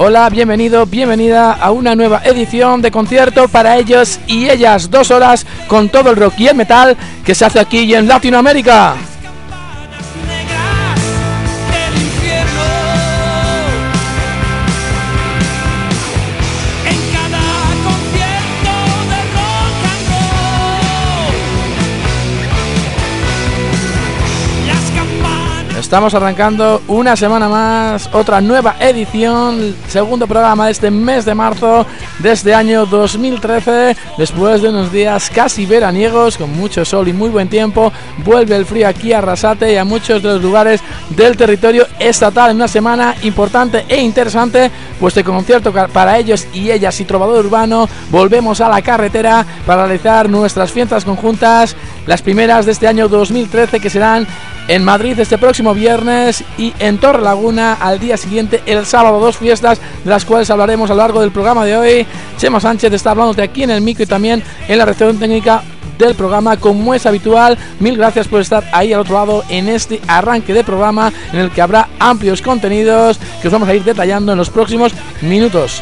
Hola, bienvenido, bienvenida a una nueva edición de Concierto para ellos y ellas. 2 horas con todo el rock y el metal que se hace aquí en Latinoamérica. Estamos arrancando una semana más, otra nueva edición, segundo programa de este mes de marzo de este año 2013. Después de unos días casi veraniegos, con mucho sol y muy buen tiempo, vuelve el frío aquí a Arrasate y a muchos de los lugares del territorio estatal. En una semana importante e interesante, pues de concierto para ellos y ellas y trovador urbano. Volvemos a la carretera para realizar nuestras fiestas conjuntas, las primeras de este año 2013, que serán en Madrid este próximo viernes y en Torrelaguna al día siguiente, el sábado. 2 fiestas de las cuales hablaremos a lo largo del programa de hoy. Chema Sánchez está hablándote aquí en el micro y también en la redacción técnica del programa, como es habitual. Mil gracias por estar ahí al otro lado en este arranque de programa, en el que habrá amplios contenidos que os vamos a ir detallando en los próximos minutos.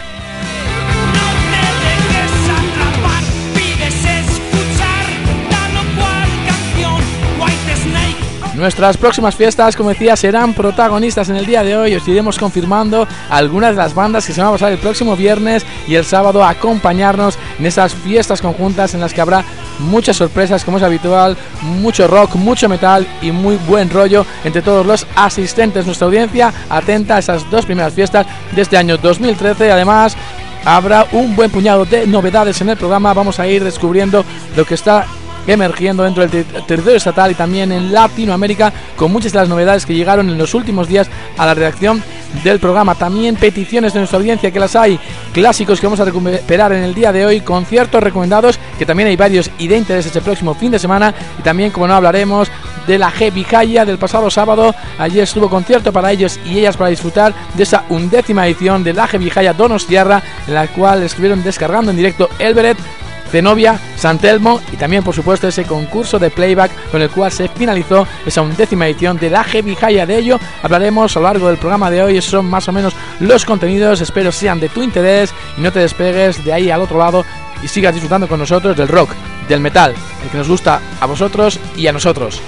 Nuestras próximas fiestas, como decía, serán protagonistas en el día de hoy. Os iremos confirmando algunas de las bandas que se van a pasar el próximo viernes y el sábado a acompañarnos en esas fiestas conjuntas, en las que habrá muchas sorpresas, como es habitual, mucho rock, mucho metal y muy buen rollo entre todos los asistentes. Nuestra audiencia atenta a esas 2 primeras fiestas de este año 2013. Además, habrá un buen puñado de novedades en el programa. Vamos a ir descubriendo lo que está emergiendo dentro del territorio estatal y también en Latinoamérica, con muchas de las novedades que llegaron en los últimos días a la redacción del programa. También peticiones de nuestra audiencia, que las hay, clásicos que vamos a recuperar en el día de hoy, conciertos recomendados, que también hay varios y de interés este próximo fin de semana. Y también, como no, hablaremos de la Heavy Jaya del pasado sábado. Allí estuvo concierto para ellos y ellas para disfrutar de esa 11ª edición de la Heavy Jaya Donostiarra, en la cual estuvieron descargando en directo Elberet, Zenobia, Santelmo y también, por supuesto, ese concurso de playback con el cual se finalizó esa 11ª edición de la Heavy Jaya. De ello hablaremos a lo largo del programa de hoy. Esos son más o menos los contenidos, espero sean de tu interés y no te despegues de ahí al otro lado y sigas disfrutando con nosotros del rock, del metal, el que nos gusta a vosotros y a nosotros.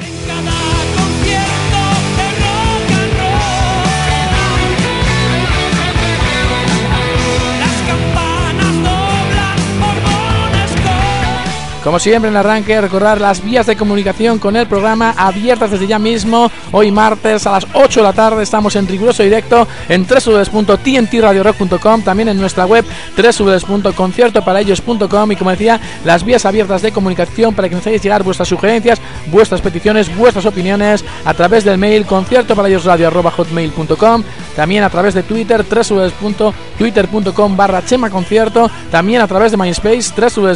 Como siempre, en el arranque, recordar las vías de comunicación con el programa abiertas desde ya mismo. Hoy martes a las 8 de la tarde estamos en riguroso directo en www.tntradiorock.com, también en nuestra web www.conciertoparaellos.com, y como decía, las vías abiertas de comunicación para que nos hagáis llegar vuestras sugerencias, vuestras peticiones, vuestras opiniones a través del mail conciertoparaellosradio@hotmail.com, también a través de Twitter, www.twitter.com/chemaconcierto, también a través de MySpace,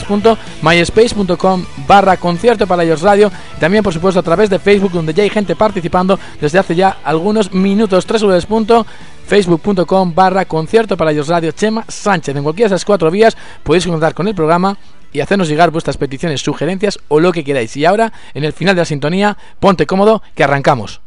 www.myspace.com/concierto para ellos radio, y también, por supuesto, a través de Facebook, donde ya hay gente participando desde hace ya algunos minutos. www.facebook.com/concierto para ellos radio Chema Sánchez. En cualquiera de esas 4 vías podéis contar con el programa y hacernos llegar vuestras peticiones, sugerencias o lo que queráis. Y ahora, en el final de la sintonía, ponte cómodo, que arrancamos.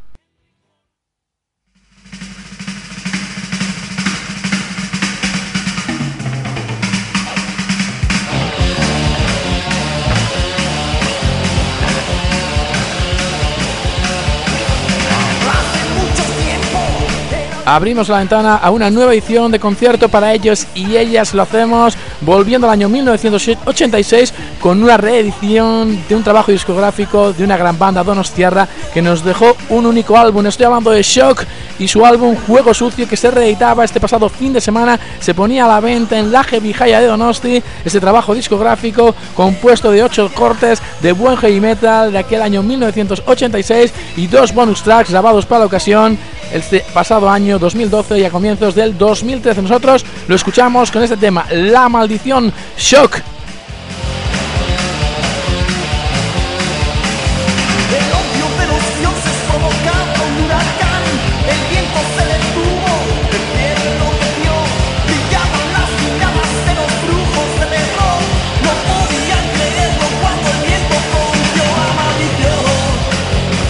Abrimos la ventana a una nueva edición de concierto para ellos y ellas. Lo hacemos volviendo al año 1986 con una reedición de un trabajo discográfico de una gran banda donostiarra que nos dejó un único álbum. Estoy hablando de Shock y su álbum Juego Sucio, que se reeditaba este pasado fin de semana. Se ponía a la venta en la Heavy Jaya de Donosti. Este trabajo discográfico compuesto de 8 cortes de buen heavy metal de aquel año 1986 y 2 bonus tracks grabados para la ocasión este pasado año 2012 y a comienzos del 2013. Nosotros lo escuchamos con este tema, La Maldición, Shock.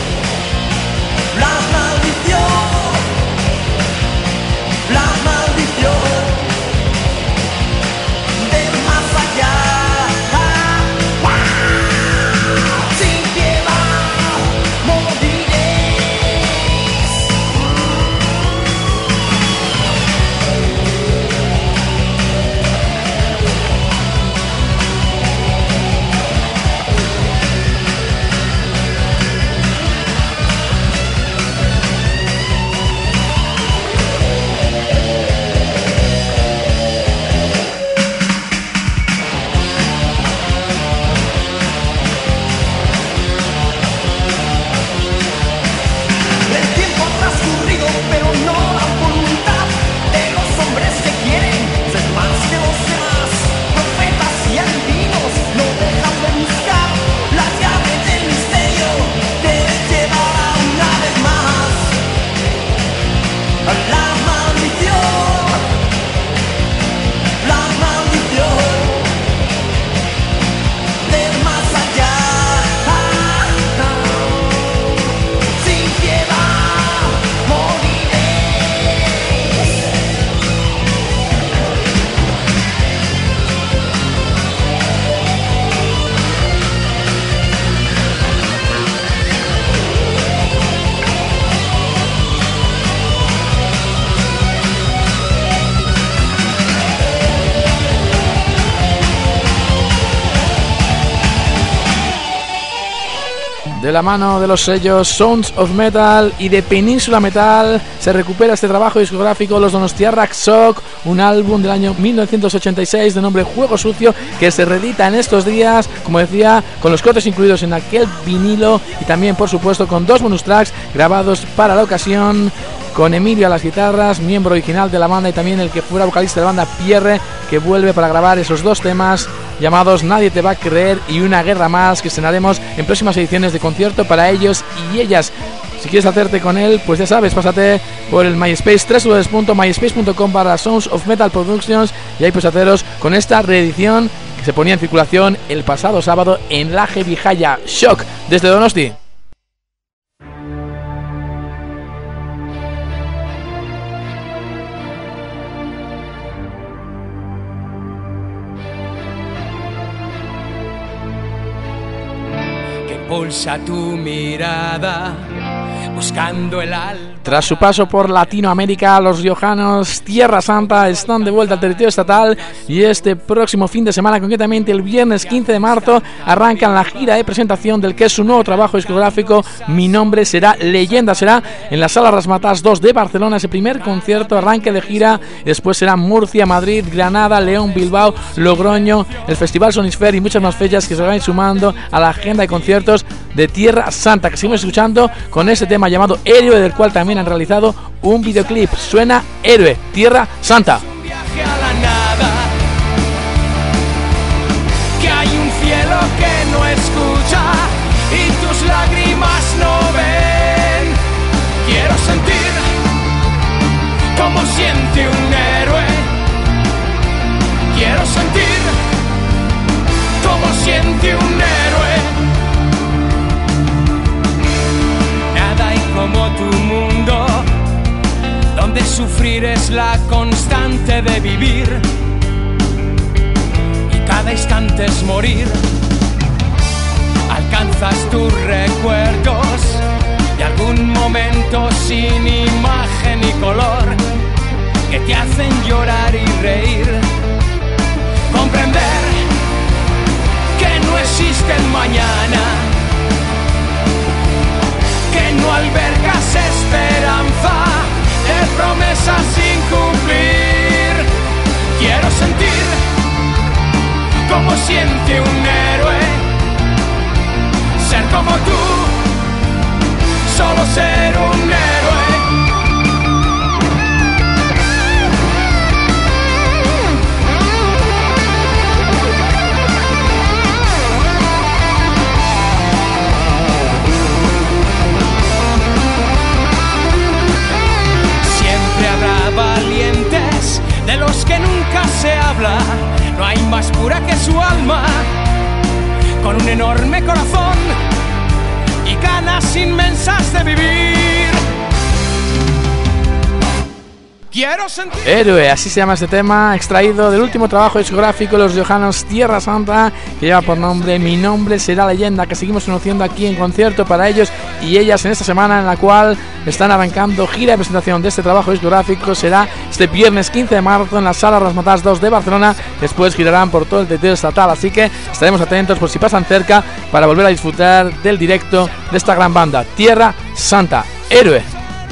La maldición De la mano de los sellos Sounds of Metal y de Península Metal se recupera este trabajo discográfico, los Donostiarrak Shock, un álbum del año 1986 de nombre Juego Sucio, que se reedita en estos días, como decía, con los cortes incluidos en aquel vinilo y también por supuesto con 2 bonus tracks grabados para la ocasión, con Emilio a las guitarras, miembro original de la banda, y también el que fuera vocalista de la banda, Pierre, que vuelve para grabar esos 2 temas llamados Nadie te va a creer y Una guerra más, que estrenaremos en próximas ediciones de concierto para ellos y ellas. Si quieres hacerte con él, pues ya sabes, pásate por el MySpace, www.myspace.com/Sounds of Metal Productions, y ahí pues haceros con esta reedición que se ponía en circulación el pasado sábado en la Heavy Jaya. Shock desde Donosti. Pulsa tu mirada, buscando el alma. Tras su paso por Latinoamérica, los riojanos Tierra Santa están de vuelta al territorio estatal y este próximo fin de semana, concretamente el viernes 15 de marzo, arrancan la gira de presentación del que es su nuevo trabajo discográfico, Mi nombre será leyenda. Será en la Sala Rasmatas 2 de Barcelona ese primer concierto, arranque de gira, y después será Murcia, Madrid, Granada, León, Bilbao, Logroño, el Festival Sonisfer y muchas más fechas que se van sumando a la agenda de conciertos de Tierra Santa, que seguimos escuchando con ese tema llamado Héroe, del cual también han realizado un videoclip. Suena Héroe, Tierra Santa. Un viaje a la nada, que hay un cielo que no escucha y tus lágrimas no ven. Quiero sentir como siente un héroe. Quiero sentir como siente un héroe. Nada hay como tu mundo, donde sufrir es la constante de vivir y cada instante es morir. Alcanzas tus recuerdos de algún momento sin imagen ni color, que te hacen llorar y reír. Comprender que no existe el mañana, que no albergas esperanza de promesas sin cumplir. Quiero sentir como siente un héroe, ser como tú, solo ser un héroe. Valientes de los que nunca se habla, no hay más pura que su alma, con un enorme corazón y ganas inmensas de vivir. Quiero sentir... Héroe, así se llama este tema, extraído del último trabajo discográfico de los riojanos Tierra Santa, que lleva por nombre Mi nombre será leyenda, que seguimos conociendo aquí en concierto para ellos y ellas en esta semana, en la cual están arrancando gira de presentación de este trabajo discográfico. Será este viernes 15 de marzo en la Sala Rasmatas 2 de Barcelona. Después girarán por todo el territorio estatal, así que estaremos atentos por si pasan cerca para volver a disfrutar del directo de esta gran banda, Tierra Santa. Héroe.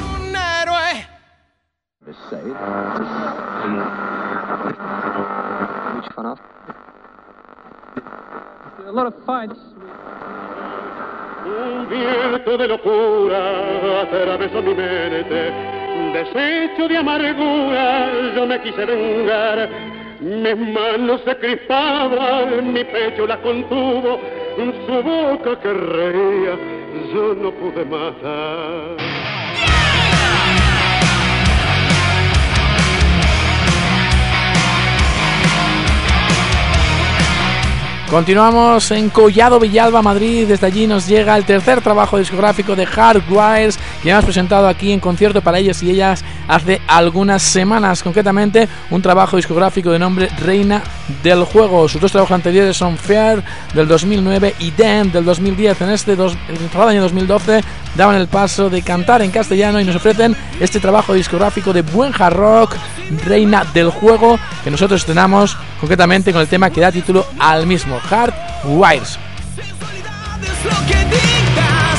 Un viento de locura atravesó mi mente, deshecho de amargura, yo me quise vengar. Mis manos se crispaban, mi pecho la contuvo, su boca que reía, yo no pude matar. Continuamos en Collado Villalba, Madrid. Desde allí nos llega el tercer trabajo discográfico de Hardwires, que hemos presentado aquí en concierto para ellos y ellas hace algunas semanas. Concretamente, un trabajo discográfico de nombre Reina del Juego. Sus 2 trabajos anteriores son Fair del 2009 y Den del 2010. En este año 2012 daban el paso de cantar en castellano y nos ofrecen este trabajo discográfico de buen hard rock, Reina del Juego, que nosotros estrenamos concretamente con el tema que da título al mismo, Hardwires. Sexualidad es lo que dicta.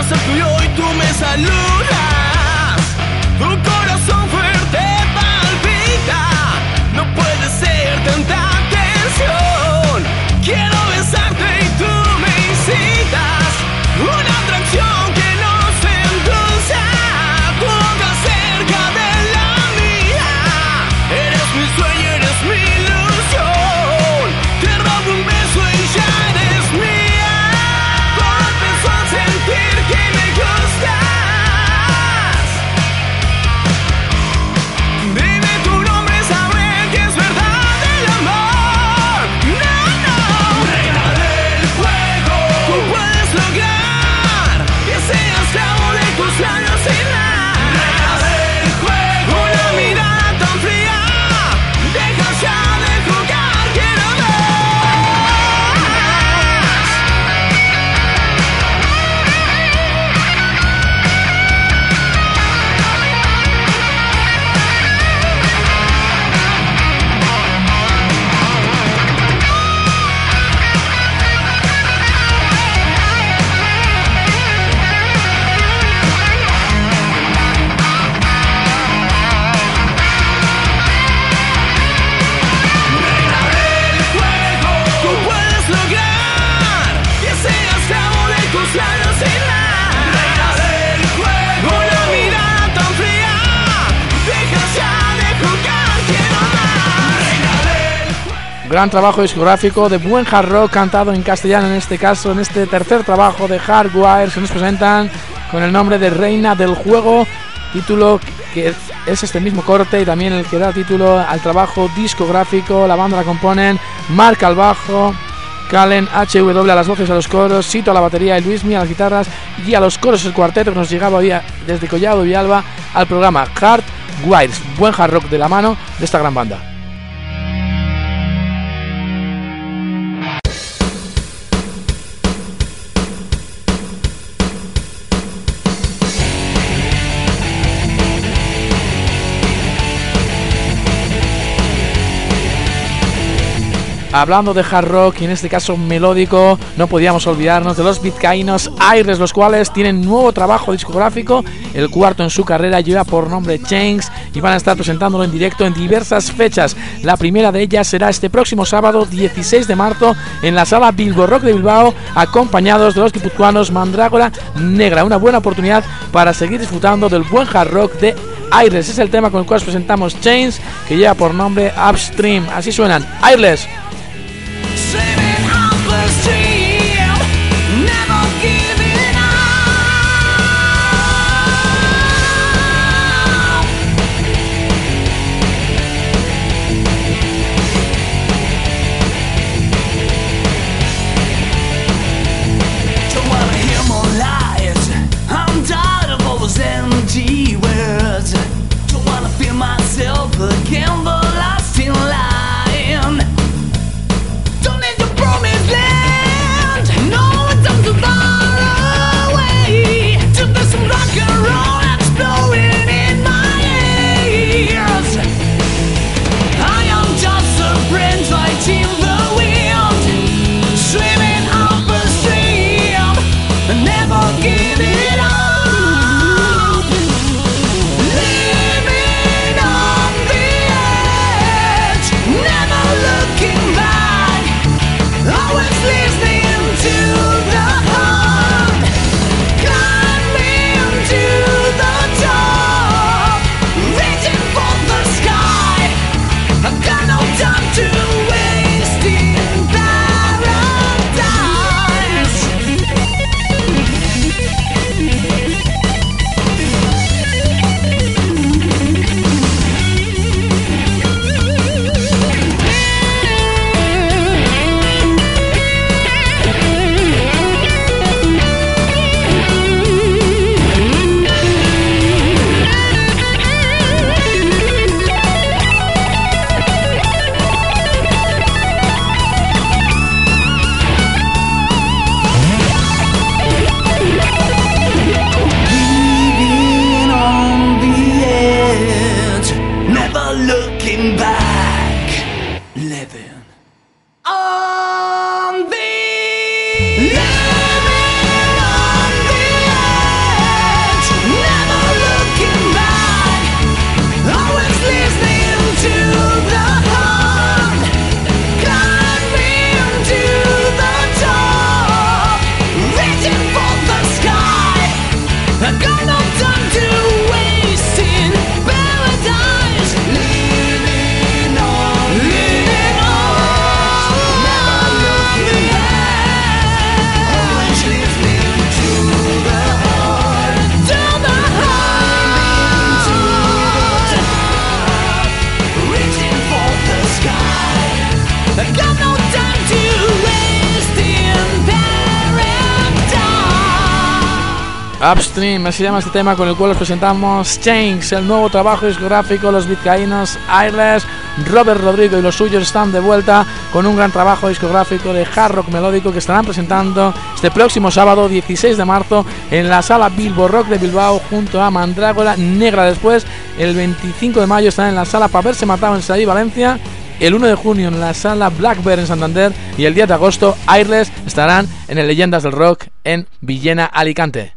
acepto y hoy tú me saludas. Tu corazón fuerte palpita, no puede ser tanta tensión. Quiero besarte y tú me incitas, una atracción que nos endulza, tu boca cerca de la mía. Eres mi sueño, eres mi ilusión. Te robo un beso y ya eres mía. Todo empezó a sentir que me gustas. Dime tu nombre, sabré que es verdad el amor. No, no. Reina del fuego, tú puedes lograr que sea esclavo de tus labios sin más. Reina del fuego, una mirada tan fría, deja ya de jugar, quiero tú puedes lograr que sea esclavo de tus labios sin más. Reina del fuego, una mirada tan fría, deja ya de jugar, quiero más. Reina del Gran trabajo discográfico de buen hard rock cantado en castellano, en este caso, en este tercer trabajo de Hardwire. Se nos presentan con el nombre de Reina del Juego, título que es este mismo corte y también el que da título al trabajo discográfico. La banda la componen Mark al bajo, Calen HW a las voces y a los coros, Sito a la batería y Luismi a las guitarras, y a los coros el cuarteto que nos llegaba hoy desde Collado Villalba al programa Hardwire. Buen hard rock de la mano de esta gran banda. Hablando de hard rock y en este caso melódico, no podíamos olvidarnos de los vizcaínos Aires, los cuales tienen nuevo trabajo discográfico, el cuarto en su carrera, lleva por nombre Chains, y van a estar presentándolo en directo en diversas fechas. La primera de ellas será este próximo sábado 16 de marzo en la sala Bilbo Rock de Bilbao, acompañados de los guipuzcoanos Mandrágora Negra. Una buena oportunidad para seguir disfrutando del buen hard rock de Aires. Es el tema con el cual presentamos Chains, que lleva por nombre Upstream. Así suenan Aires. swimming up the stream, never giving up. Don't wanna hear more lies, I'm tired of all those empty words. Don't wanna feel myself again, the lost in lying. Upstream, así se llama este tema con el cual os presentamos Change, el nuevo trabajo discográfico. Los vizcaínos Airless, Robert Rodrigo y los suyos están de vuelta con un gran trabajo discográfico de hard rock melódico que estarán presentando este próximo sábado 16 de marzo en la sala Bilbo Rock de Bilbao junto a Mandrágora Negra. Después, el 25 de mayo estarán en la sala Para Verse Matado en Sadí, Valencia. El 1 de junio en la sala Black Bear en Santander y el 10 de agosto Airless estarán en el Leyendas del Rock en Villena, Alicante.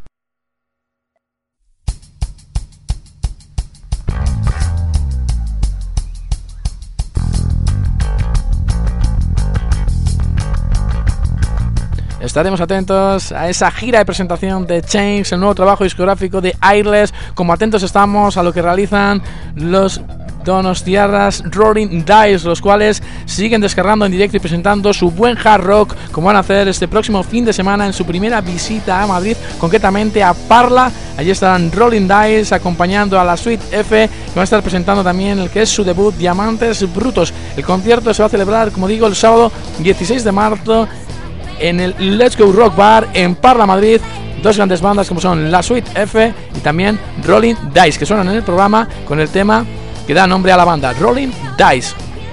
Estaremos atentos a esa gira de presentación de Change, el nuevo trabajo discográfico de Airless, como atentos estamos a lo que realizan los donostiarras Rolling Dice, los cuales siguen descargando en directo y presentando su buen hard rock, como van a hacer este próximo fin de semana en su primera visita a Madrid, concretamente a Parla. Allí estarán Rolling Dice acompañando a la Suite F, que van a estar presentando también el que es su debut, Diamantes Brutos. El concierto se va a celebrar, como digo, el sábado 16 de marzo en el Let's Go Rock Bar en Parla, Madrid. Dos grandes bandas como son la Suite F y también Rolling Dice, que suenan en el programa con el tema que da nombre a la banda, Rolling Dice.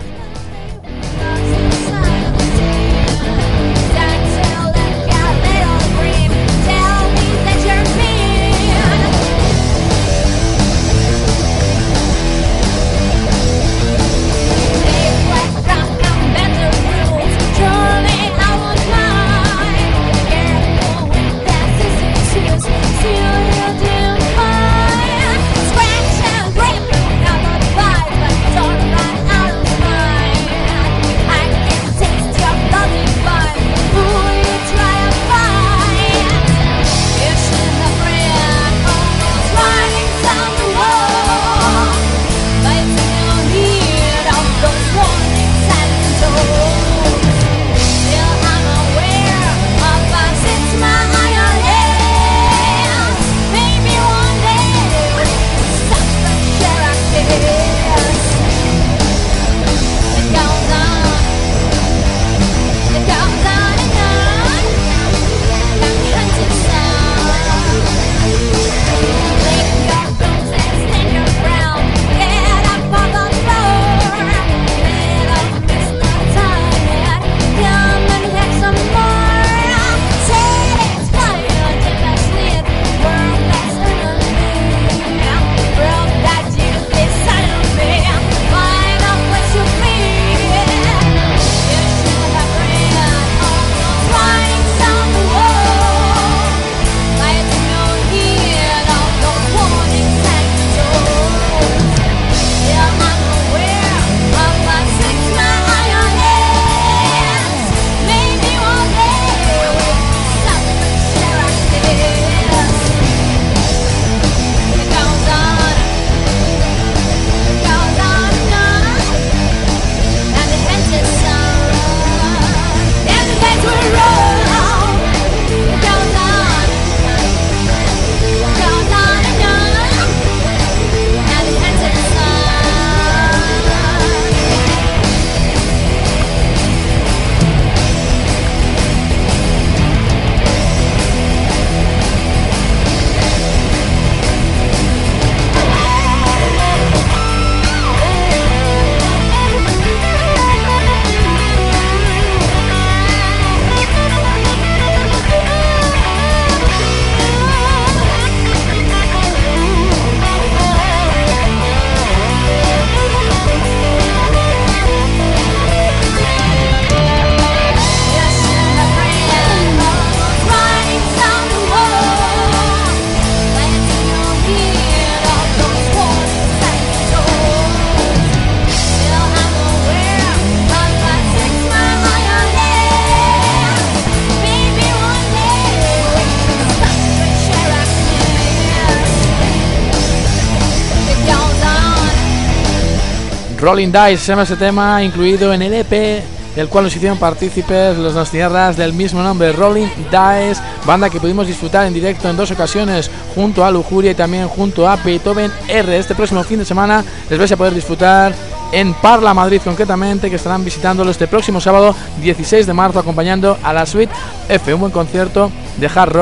Rolling Dice se llama este tema, incluido en el EP del cual nos hicieron partícipes los dos tierras del mismo nombre, Rolling Dice, banda que pudimos disfrutar en directo en dos ocasiones junto a Lujuria y también junto a Beethoven R. Este próximo fin de semana les vais a poder disfrutar en Parla, Madrid concretamente, que estarán visitándolo este próximo sábado 16 de marzo acompañando a la Suite F, un buen concierto de hard rock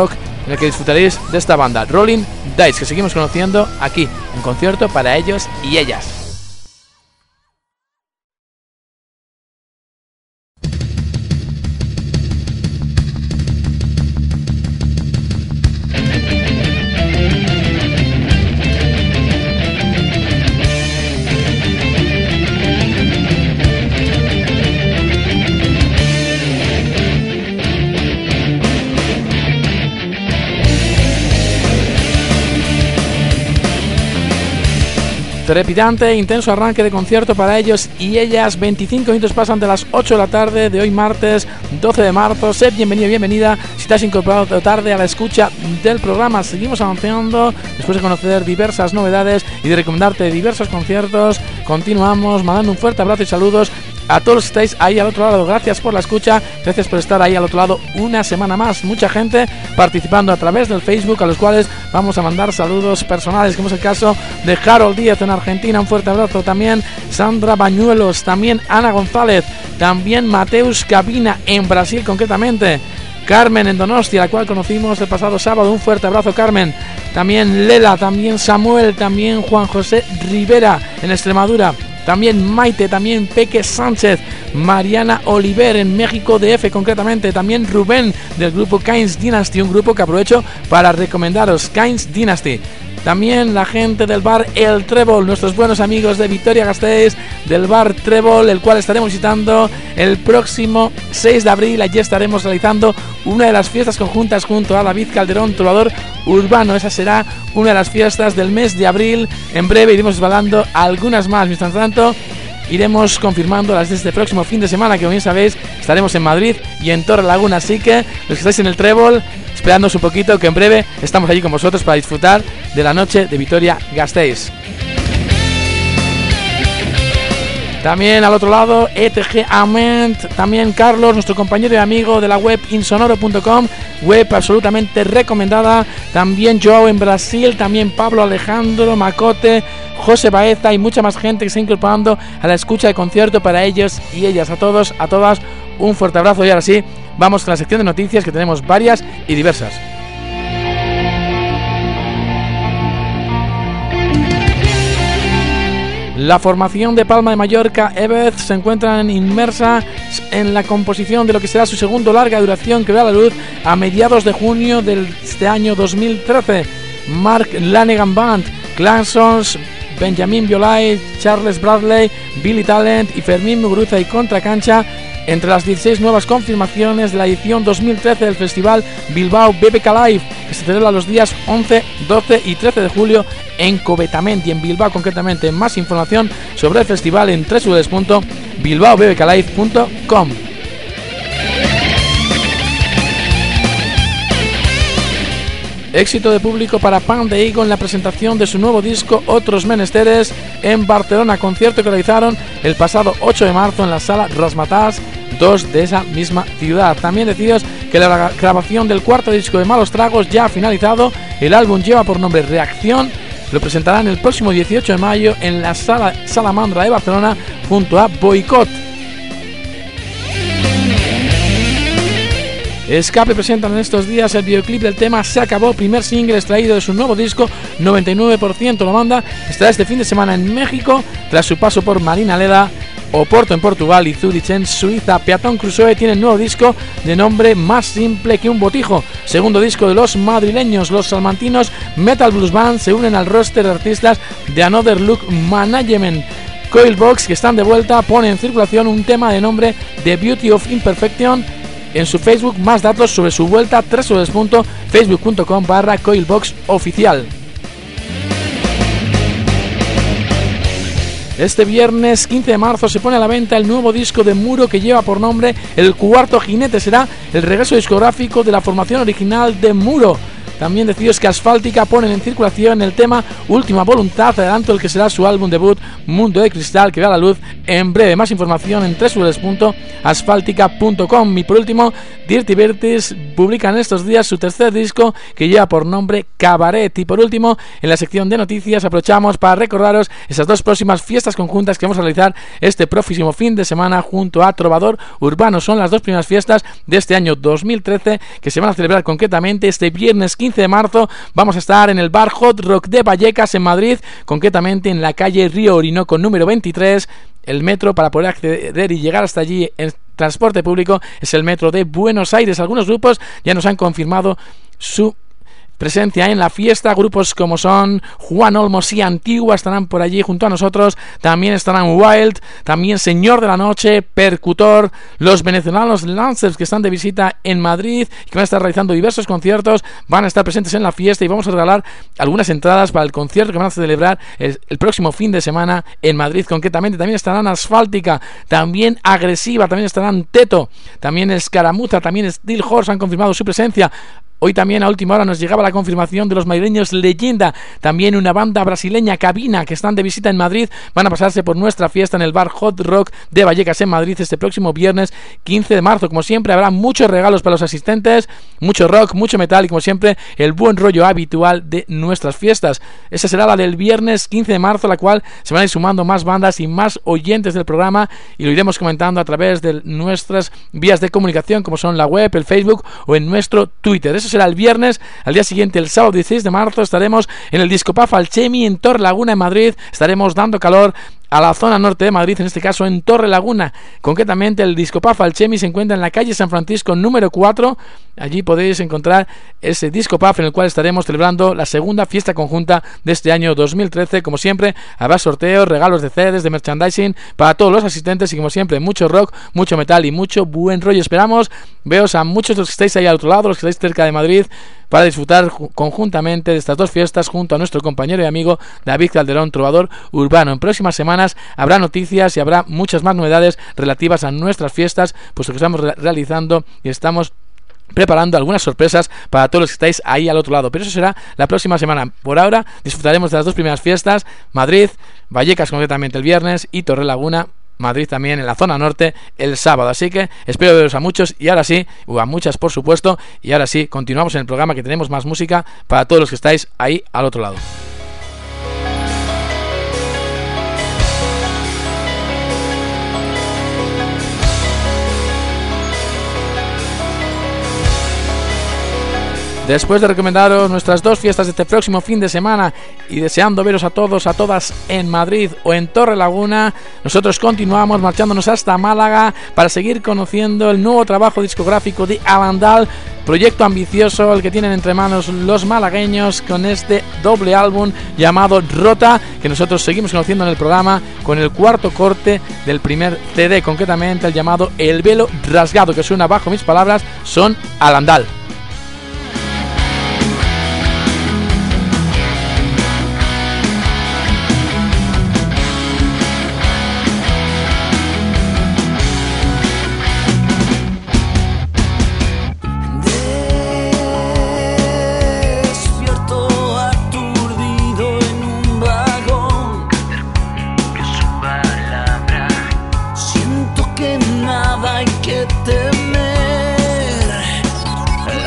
en el que disfrutaréis de esta banda, Rolling Dice, que seguimos conociendo aquí, en concierto para ellos y ellas. Trepidante e intenso arranque de concierto para ellos y ellas. 25 minutos pasan de las 8 de la tarde de hoy martes 12 de marzo. Sed bienvenido, bienvenida si te has incorporado tarde a la escucha del programa. Seguimos avanzando después de conocer diversas novedades y de recomendarte diversos conciertos. Continuamos mandando un fuerte abrazo y saludos a todos los que estáis ahí al otro lado. Gracias por la escucha, gracias por estar ahí al otro lado una semana más. Mucha gente participando a través del Facebook, a los cuales vamos a mandar saludos personales, como es el caso de Harold Díaz en Argentina, un fuerte abrazo. También Sandra Bañuelos, también Ana González, también Mateus Cabina en Brasil concretamente, Carmen en Donostia, la cual conocimos el pasado sábado, un fuerte abrazo Carmen. También Lela, también Samuel, también Juan José Rivera en Extremadura, también Maite, también Peque Sánchez, Mariana Oliver en México DF concretamente, también Rubén del grupo Kain's Dynasty, un grupo que aprovecho para recomendaros, Kain's Dynasty. También la gente del bar El Trébol, nuestros buenos amigos de Vitoria-Gasteiz, del bar Trébol, el cual estaremos visitando el próximo 6 de abril. Allí estaremos realizando una de las fiestas conjuntas junto a David Calderón, trovador urbano. Esa será una de las fiestas del mes de abril. En breve iremos desvelando algunas más. Mientras tanto, iremos confirmándolas desde este próximo fin de semana, que como bien sabéis estaremos en Madrid y en Torrelaguna. Así que los que estáis en el Trébol, esperándonos un poquito, que en breve estamos allí con vosotros para disfrutar de la noche de Vitoria-Gasteiz. También al otro lado, ETG Ament, también Carlos, nuestro compañero y amigo de la web insonoro.com, web absolutamente recomendada. También Joao en Brasil, también Pablo Alejandro, Macote, José Baeza y mucha más gente que se está incorporando a la escucha de concierto para ellos y ellas. A todos, a todas, un fuerte abrazo. Y ahora sí, vamos con la sección de noticias, que tenemos varias y diversas. La formación de Palma de Mallorca, Ebeth, se encuentran inmersa en la composición de lo que será su segundo larga duración, que verá la luz a mediados de junio de este año 2013. Mark Lanegan Band, Clansons, Benjamin Biolay, Charles Bradley, Billy Talent y Fermín Muguruza y Contracancha, entre las 16 nuevas confirmaciones de la edición 2013 del festival Bilbao BBK Live, que se celebra los días 11, 12 y 13 de julio en Covetamente y en Bilbao concretamente. Más información sobre el festival en www.bilbaobbklive.com. Éxito de público para Pan de Higo en la presentación de su nuevo disco Otros Menesteres en Barcelona, concierto que realizaron el pasado 8 de marzo en la sala Razzmatazz 2 de esa misma ciudad. También deciros que la grabación del cuarto disco de Malos Tragos ya ha finalizado. El álbum lleva por nombre Reacción. Lo presentarán el próximo 18 de mayo en la sala Salamandra de Barcelona junto a Boicot. Escape presentan en estos días el videoclip del tema Se Acabó, primer single extraído de su nuevo disco 99%. La banda estará este fin de semana en México tras su paso por Marina Leda, Oporto en Portugal y Zurich en Suiza. Peatón Crusoe tiene un nuevo disco de nombre Más Simple que un Botijo, segundo disco de los madrileños. Los salmantinos Metal Blues Band se unen al roster de artistas de Another Look Management. Coilbox, que están de vuelta, pone en circulación un tema de nombre The Beauty of Imperfection en su Facebook. Más datos sobre su vuelta, www.facebook.com/coilboxoficial. Este viernes 15 de marzo se pone a la venta el nuevo disco de Muro, que lleva por nombre El Cuarto Jinete. Será el regreso discográfico de la formación original de Muro. también deciros que Asfáltica ponen en circulación el tema Última Voluntad, adelanto el que será su álbum debut Mundo de Cristal, que verá la luz en breve. Más información en www.asfaltica.com. Y por último, Dirty Vertis publican estos días su tercer disco, que lleva por nombre Cabaret. Y por último, en la sección de noticias aprovechamos para recordaros esas dos próximas fiestas conjuntas que vamos a realizar este próximo fin de semana junto a Trovador Urbano. Son las dos primeras fiestas de este año 2013 que se van a celebrar concretamente este viernes 15 de marzo. Vamos a estar en el bar Hot Rock de Vallecas en Madrid, concretamente en la calle Río Orinoco número 23. El metro para poder acceder y llegar hasta allí en transporte público es el metro de Buenos Aires. Algunos grupos ya nos han confirmado su presencia en la fiesta. Grupos como son Juan Olmos y Antigua estarán por allí junto a nosotros. También estarán Wild, también Señor de la Noche, Percutor, los venezolanos Lancers, que están de visita en Madrid y que van a estar realizando diversos conciertos. Van a estar presentes en la fiesta y vamos a regalar algunas entradas para el concierto que van a celebrar el próximo fin de semana en Madrid. Concretamente también estarán Asfáltica, también Agresiva, también estarán Teto, también Escaramuza, también Steel Horse han confirmado su presencia. Hoy también a última hora nos llegaba la confirmación de los madrileños Leyenda, también una banda brasileña Cabina, que están de visita en Madrid. Van a pasarse por nuestra fiesta en el bar Hot Rock de Vallecas en Madrid este próximo viernes 15 de marzo. Como siempre habrá muchos regalos para los asistentes, mucho rock, mucho metal y como siempre el buen rollo habitual de nuestras fiestas. Esa será la del viernes 15 de marzo, la cual se van a ir sumando más bandas y más oyentes del programa y lo iremos comentando a través de nuestras vías de comunicación como son la web, el Facebook o en nuestro Twitter. Eso será el viernes. Al día siguiente, el sábado 16 de marzo, estaremos en el Discopaf Alchemi en Torrelaguna en Madrid. Estaremos dando calor a la zona norte de Madrid, en este caso en Torrelaguna. Concretamente el Discopaf Alchemi se encuentra en la calle San Francisco número 4. Allí podéis encontrar ese Discopaf en el cual estaremos celebrando la segunda fiesta conjunta de este año 2013. Como siempre habrá sorteos, regalos de CDs, de merchandising para todos los asistentes y como siempre mucho rock, mucho metal y mucho buen rollo. Esperamos veos a muchos de los que estáis ahí al otro lado, los que estáis cerca de Madrid, para disfrutar conjuntamente de estas dos fiestas junto a nuestro compañero y amigo David Calderón, Trovador Urbano. En próximas semanas habrá noticias y habrá muchas más novedades relativas a nuestras fiestas, puesto que estamos realizando y estamos preparando algunas sorpresas para todos los que estáis ahí al otro lado, pero eso será la próxima semana. Por ahora disfrutaremos de las dos primeras fiestas, Madrid, Vallecas concretamente el viernes y Torrelaguna, Madrid también en la zona norte el sábado. Así que espero veros a muchos y ahora sí, o a muchas por supuesto, y ahora sí continuamos en el programa, que tenemos más música para todos los que estáis ahí al otro lado. Después de recomendaros nuestras dos fiestas de este próximo fin de semana y deseando veros a todos, a todas en Madrid o en Torrelaguna, nosotros continuamos marchándonos hasta Málaga para seguir conociendo el nuevo trabajo discográfico de Alandal, proyecto ambicioso el que tienen entre manos los malagueños con este doble álbum llamado Rota, que nosotros seguimos conociendo en el programa con el cuarto corte del primer CD, concretamente el llamado El Velo Rasgado, que suena bajo mis palabras, son Alandal. Siento que nada hay que temer.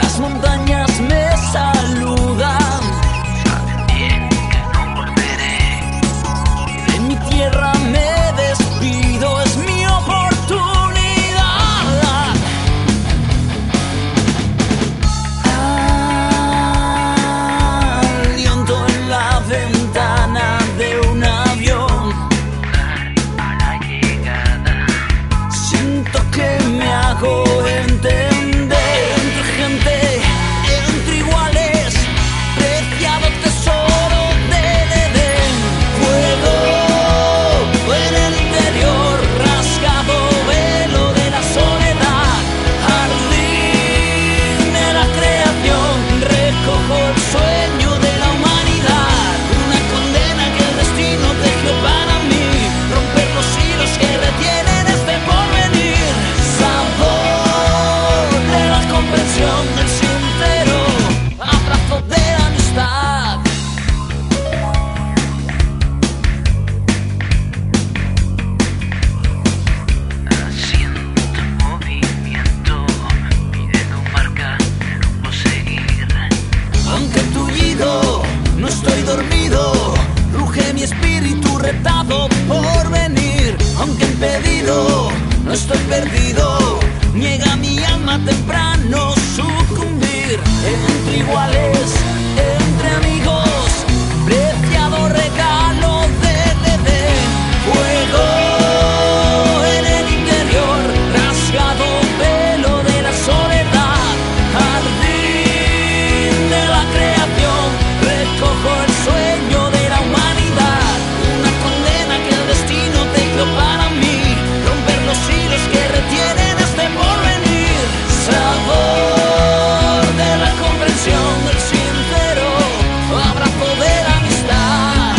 retado por venir, aunque impedido, no estoy perdido. Niega mi alma temprano sucumbir. Entre iguales, entre amigos, preciado regalo de fuego en el interior, rasgado velo de la soledad, jardín de la creación, recojo el sueño de la humanidad, una condena que el destino tejió para mí, romper los hilos que retienen este porvenir, sabor de la comprensión del sincero abrazo de la amistad.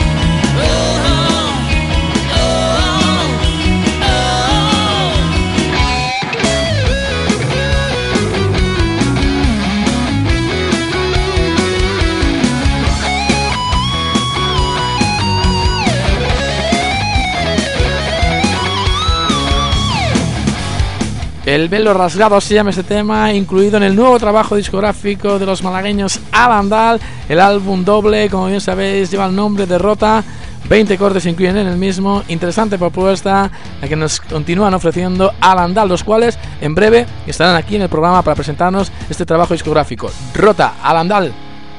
El velo rasgado se llama este tema, incluido en el nuevo trabajo discográfico de los malagueños Alandal. El álbum doble, como bien sabéis, lleva el nombre de Rota. 20 cortes se incluyen en el mismo. Interesante propuesta la que nos continúan ofreciendo Alandal, los cuales en breve estarán aquí en el programa para presentarnos este trabajo discográfico. Rota, Alandal.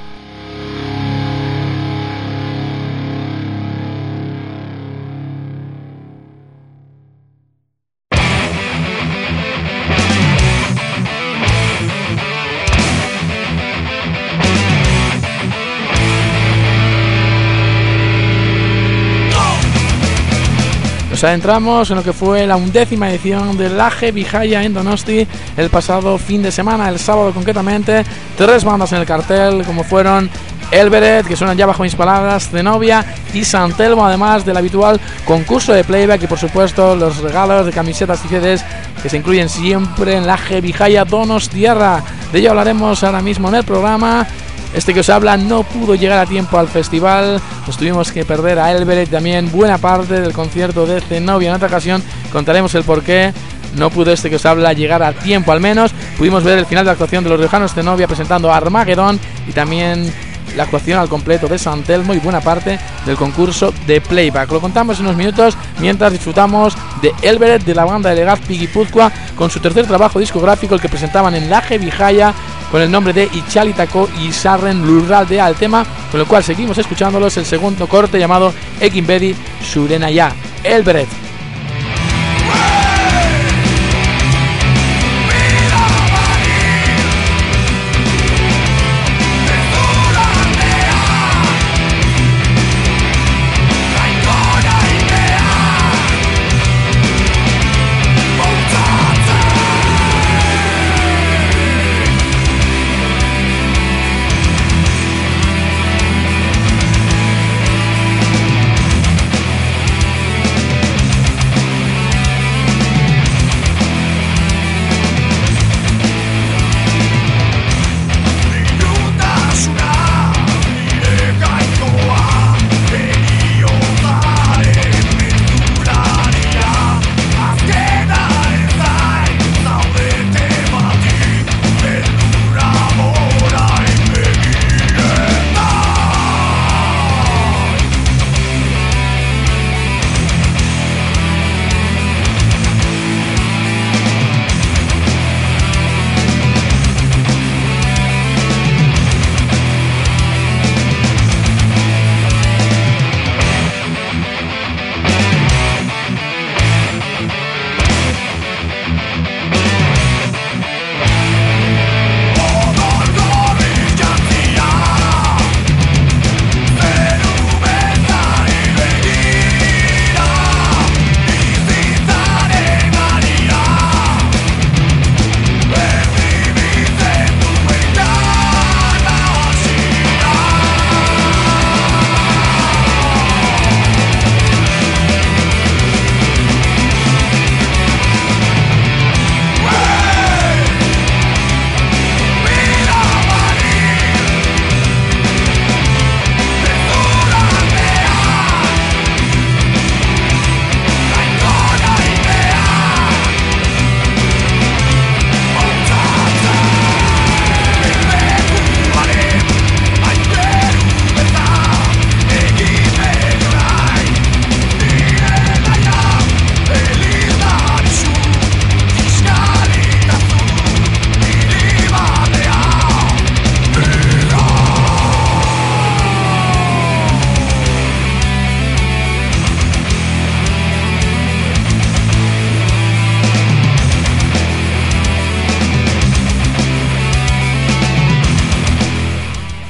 Nos adentramos en lo que fue la 11ª edición del AGE Vijaya en Donosti el pasado fin de semana, el sábado concretamente. 3 bandas en el cartel, como fueron Elberet, que suenan ya bajo mis palabras, Zenobia y San Telmo, además del habitual concurso de playback y por supuesto los regalos de camisetas y CDs que se incluyen siempre en la AGE Vijaya Donostiarra. De ello hablaremos ahora mismo en el programa. Este que os habla no pudo llegar a tiempo al festival, nos tuvimos que perder a Elberet, también buena parte del concierto de Zenobia. En otra ocasión contaremos el porqué. No pudo este que os habla llegar a tiempo, al menos pudimos ver el final de la actuación de los riojanos Zenobia presentando Armagedón y también la actuación al completo de San Telmo y buena parte del concurso de playback. Lo contamos en unos minutos mientras disfrutamos de Elberet, de la banda de Legazpi Guipúzcoa, con su tercer trabajo discográfico, el que presentaban en la AGE Vijaya con el nombre de Ichalitako y Sarren Lurraldea, el tema con el cual seguimos escuchándolos, el segundo corte llamado Ekinbedi Surenaya. Elberet.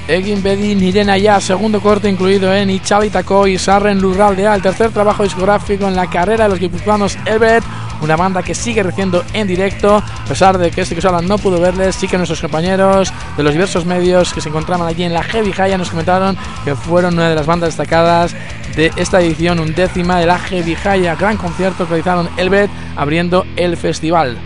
Egin Bedi Nirena Ya, segundo corte incluido en Itzalitako y Sarren Lurraldea, el tercer trabajo discográfico en la carrera de los guipuzcoanos Elberet, una banda que sigue creciendo en directo, a pesar de que este que os habla no pudo verles. Sí que nuestros compañeros de los diversos medios que se encontraban allí en la Heavy Jaya nos comentaron que fueron una de las bandas destacadas de esta edición 11ª de la Heavy Jaya, gran concierto que realizaron Elberet abriendo el festival.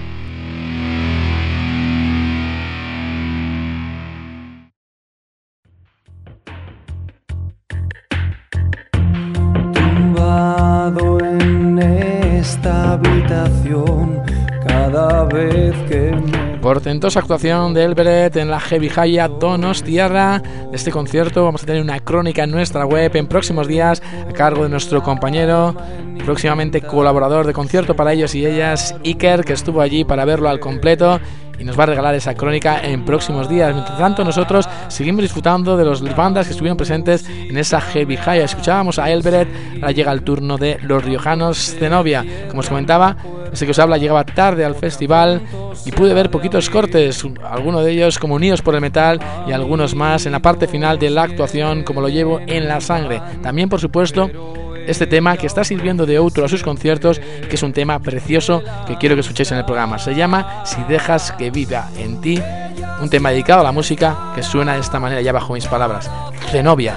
En esta habitación cada vez que Portentosa actuación de Elberet en la Heavy Jaya Donostiarra. De este concierto vamos a tener una crónica en nuestra web en próximos días a cargo de nuestro compañero, próximamente colaborador de concierto para ellos y ellas, Iker, que estuvo allí para verlo al completo y nos va a regalar esa crónica en próximos días. Mientras tanto, nosotros seguimos disfrutando de las bandas que estuvieron presentes en esa Heavy Jaya. Escuchábamos a Elberet, ahora llega el turno de los riojanos Zenobia. Como os comentaba, este que os habla llegaba tarde al festival y pude ver poquitos cortes, algunos de ellos como Unidos por el Metal y algunos más en la parte final de la actuación, como lo llevo en la sangre. También, por supuesto, este tema que está sirviendo de outro a sus conciertos, que es un tema precioso que quiero que escuchéis en el programa. Se llama Si dejas que viva en ti, un tema dedicado a la música que suena de esta manera, ya bajo mis palabras. Zenobia.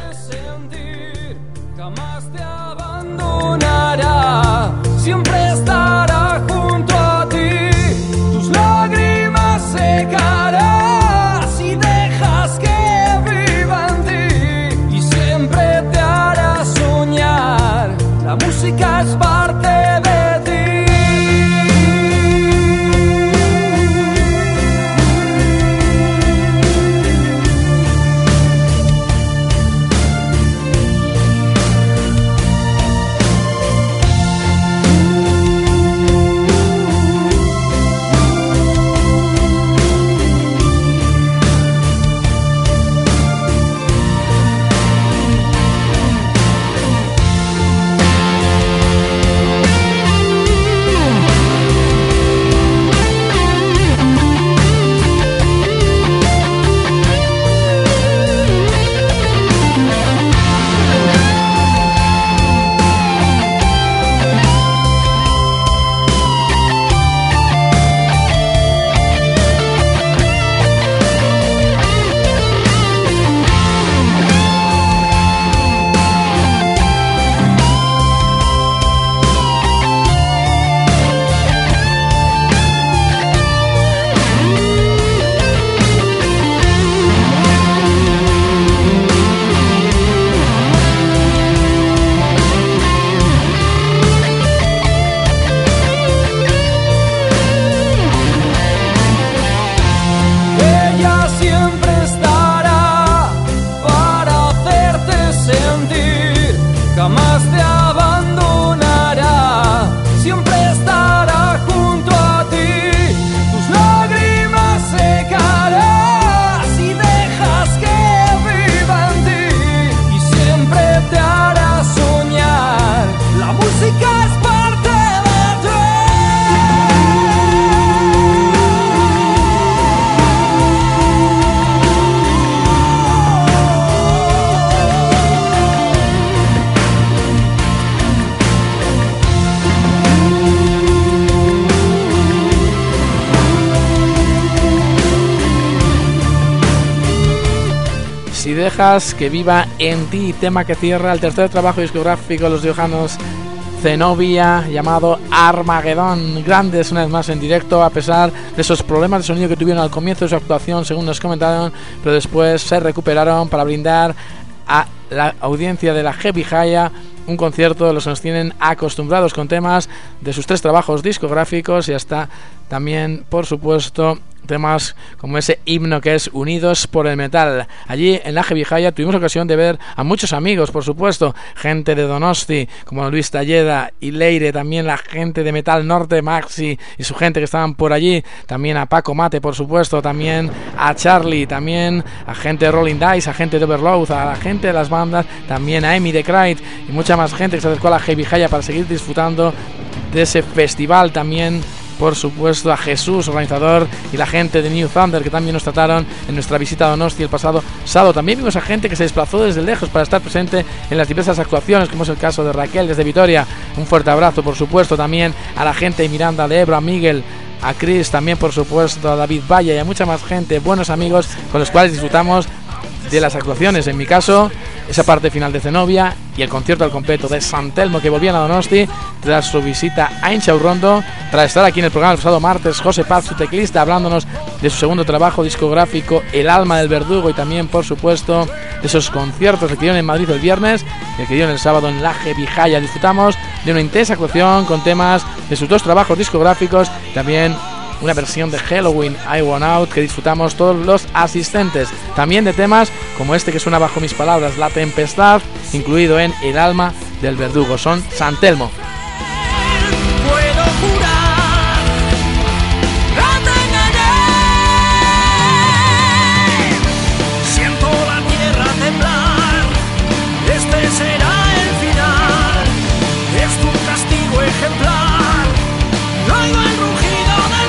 jamás te abandonará, siempre estará junto a ti, tus lágrimas secará si dejas que viva en ti, y siempre te hará soñar, la música es parte de ti. Si dejas que viva en ti, tema que cierra el tercer trabajo discográfico de los riojanos Zenobia, llamado Armagedón. Grandes una vez más en directo, a pesar de esos problemas de sonido que tuvieron al comienzo de su actuación, según nos comentaron, pero después se recuperaron para brindar a la audiencia de la Heavy Jaya un concierto de los que nos tienen acostumbrados, con temas de sus tres trabajos discográficos y hasta también, por supuesto, temas como ese himno que es Unidos por el Metal. Allí en la Heavy Jaya tuvimos ocasión de ver a muchos amigos, por supuesto, gente de Donosti como Luis Talleda y Leire, también la gente de Metal Norte, Maxi y su gente que estaban por allí, también a Paco Mate, por supuesto, también a Charlie, también a gente de Rolling Dice, a gente de Overload, a la gente de las bandas, también a Emi de Crite y mucha más gente que se acercó a la Heavy Jaya para seguir disfrutando de ese festival también por supuesto a Jesús, organizador, y la gente de New Thunder, que también nos trataron en nuestra visita a Donosti el pasado sábado. También vimos a gente que se desplazó desde lejos para estar presente en las diversas actuaciones, como es el caso de Raquel desde Vitoria. Un fuerte abrazo, por supuesto, también a la gente de Miranda de Ebro, a Miguel, a Chris, también por supuesto a David Valle y a mucha más gente, buenos amigos con los cuales disfrutamos de las actuaciones. En mi caso, esa parte final de Zenobia y el concierto al completo de San Telmo, que volvían a Donosti tras su visita a Inchaurrondo. Tras estar aquí en el programa el pasado martes, José Paz, su teclista, hablándonos de su segundo trabajo discográfico, El alma del verdugo, y también por supuesto de esos conciertos que dieron en Madrid el viernes y el que dieron el sábado en la Jebijaya. Disfrutamos de una intensa actuación con temas de sus dos trabajos discográficos, también una versión de Halloween, I Want Out, que disfrutamos todos los asistentes. También de temas como este que suena bajo mis palabras, La Tempestad, incluido en El alma del verdugo. Son San Telmo. Puedo jurar, no te engañé. Siento la tierra temblar. Este será el final. Es tu castigo ejemplar. No oigo el rugido del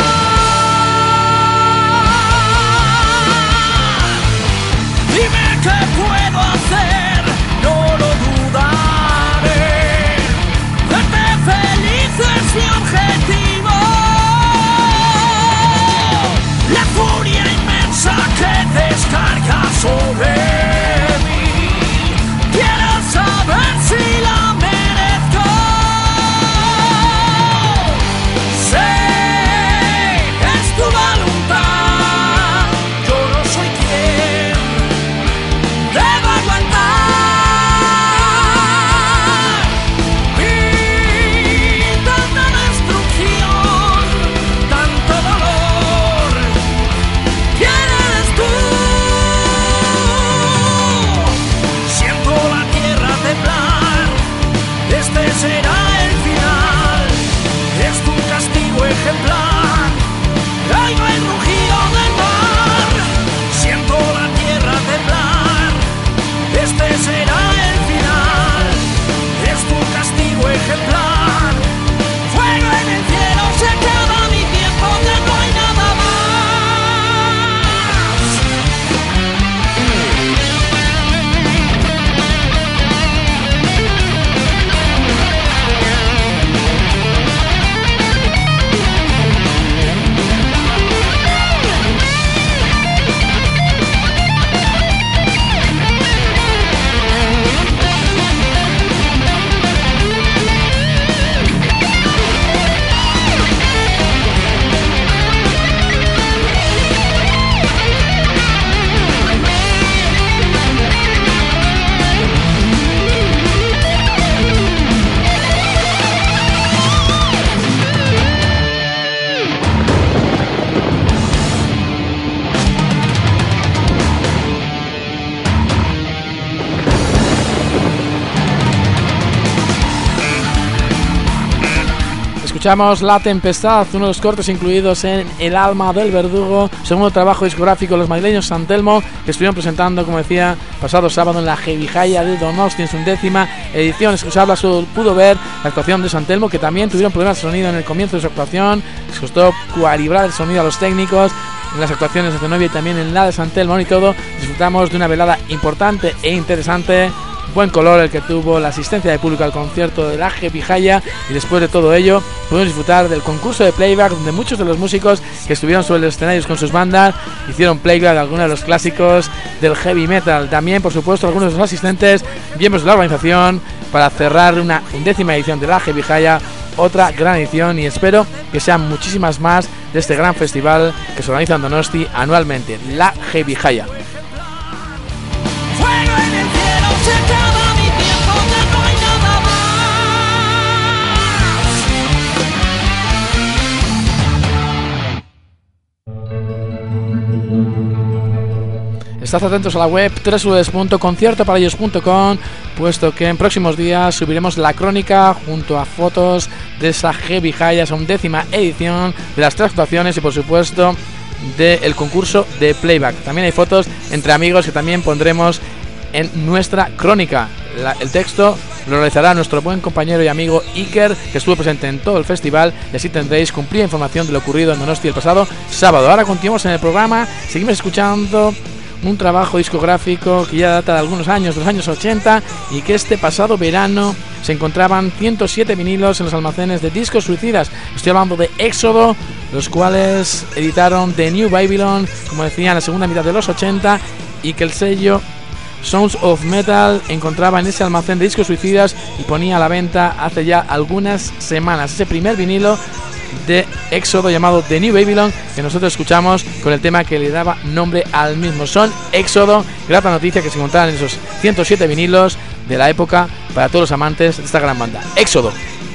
mar. Dime qué puedo hacer, no lo dudaré. Verte feliz es mi objetivo. La furia inmensa que descarga sobre mí. Quiero saber si la merezco. Sé, es tu voluntad. Yo no soy quien deba aguantar. Y tanta destrucción, tanto dolor. ¿Quién eres tú? Siento la tierra temblar. Este será el final. Es tu castigo ejemplar. Oigo el rugido del mar. Siento la tierra temblar. Este será el final. Es tu castigo ejemplar. Fuego en el cielo, se acaba mi tiempo, ya no hay nada más. Escuchamos La Tempestad, uno de los cortes incluidos en El alma del verdugo, segundo trabajo discográfico de los madrileños San Telmo, que estuvieron presentando, como decía, pasado sábado en la Jebijaya de Donosti en su 10ª edición. Escucharla solo pudo ver la actuación de San Telmo, que también tuvieron problemas de sonido en el comienzo de su actuación. Les costó calibrar el sonido a los técnicos en las actuaciones de Zenobia y también en la de San Telmo, y todo. Disfrutamos de una velada importante e interesante. Buen color el que tuvo la asistencia de público al concierto de la Jebijaya, y después de todo ello pudimos disfrutar del concurso de playback, donde muchos de los músicos que estuvieron sobre los escenarios con sus bandas hicieron playback de algunos de los clásicos del heavy metal. También, por supuesto, algunos de los asistentes, miembros de la organización, para cerrar una 11ª edición de la Jebijaya, otra gran edición, y espero que sean muchísimas más de este gran festival que se organiza en Donosti anualmente, la Jebijaya. Fuego en el cielo, se acaba mi tiempo, ya no hay nada más. Estad atentos a la web www.conciertoparellos.com, puesto que en próximos días subiremos la crónica junto a fotos de esa Jebijaya, esa 11ª edición, de las 3 actuaciones y por supuesto del concurso de playback. También hay fotos entre amigos que también pondremos en nuestra crónica. El texto lo realizará nuestro buen compañero y amigo Iker, que estuvo presente en todo el festival, y así tendréis cumplida información de lo ocurrido en Donosti el pasado sábado. Ahora continuamos en el programa, seguimos escuchando un trabajo discográfico que ya data de algunos años, de los años 80, y que este pasado verano se encontraban 107 vinilos en los almacenes de Discos Suicidas. Estoy hablando de Éxodo, los cuales editaron The New Babylon, como decía, en la segunda mitad de los 80, y que el sello Sounds of Metal encontraba en ese almacén de Discos Suicidas y ponía a la venta hace ya algunas semanas ese primer vinilo de Éxodo llamado The New Babylon, que nosotros escuchamos con el tema que le daba nombre al mismo. Son Éxodo, grata noticia que se encontraban en esos 107 vinilos de la época para todos los amantes de esta gran banda. Éxodo.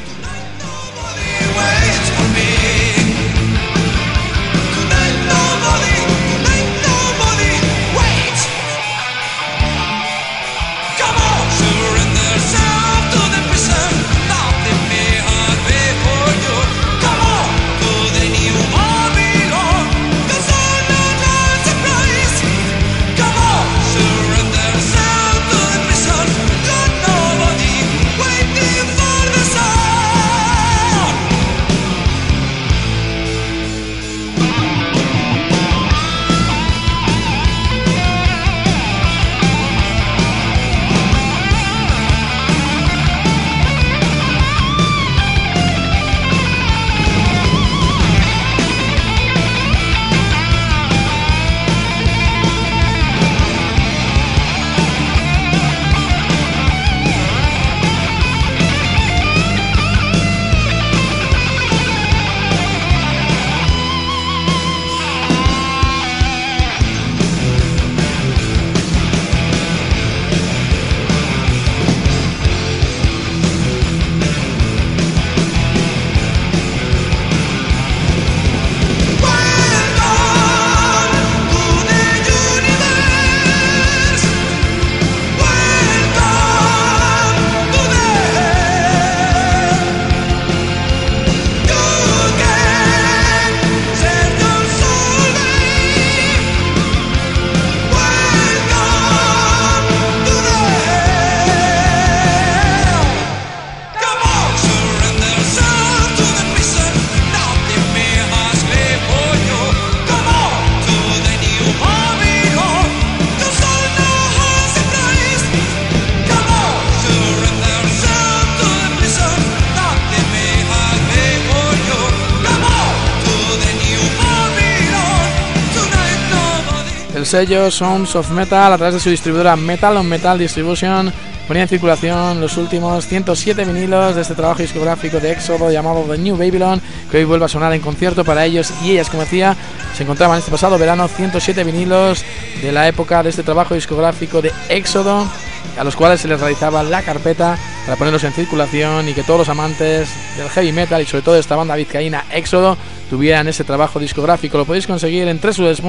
El sello Sounds of Metal, a través de su distribuidora Metal on Metal Distribution, ponía en circulación los últimos 107 vinilos de este trabajo discográfico de Éxodo llamado The New Babylon, que hoy vuelve a sonar en concierto para ellos y ellas. Como decía, se encontraban este pasado verano 107 vinilos de la época de este trabajo discográfico de Éxodo, a los cuales se les realizaba la carpeta para ponerlos en circulación y que todos los amantes del heavy metal y sobre todo de esta banda vizcaína Éxodo tuvieran ese trabajo discográfico. Lo podéis conseguir en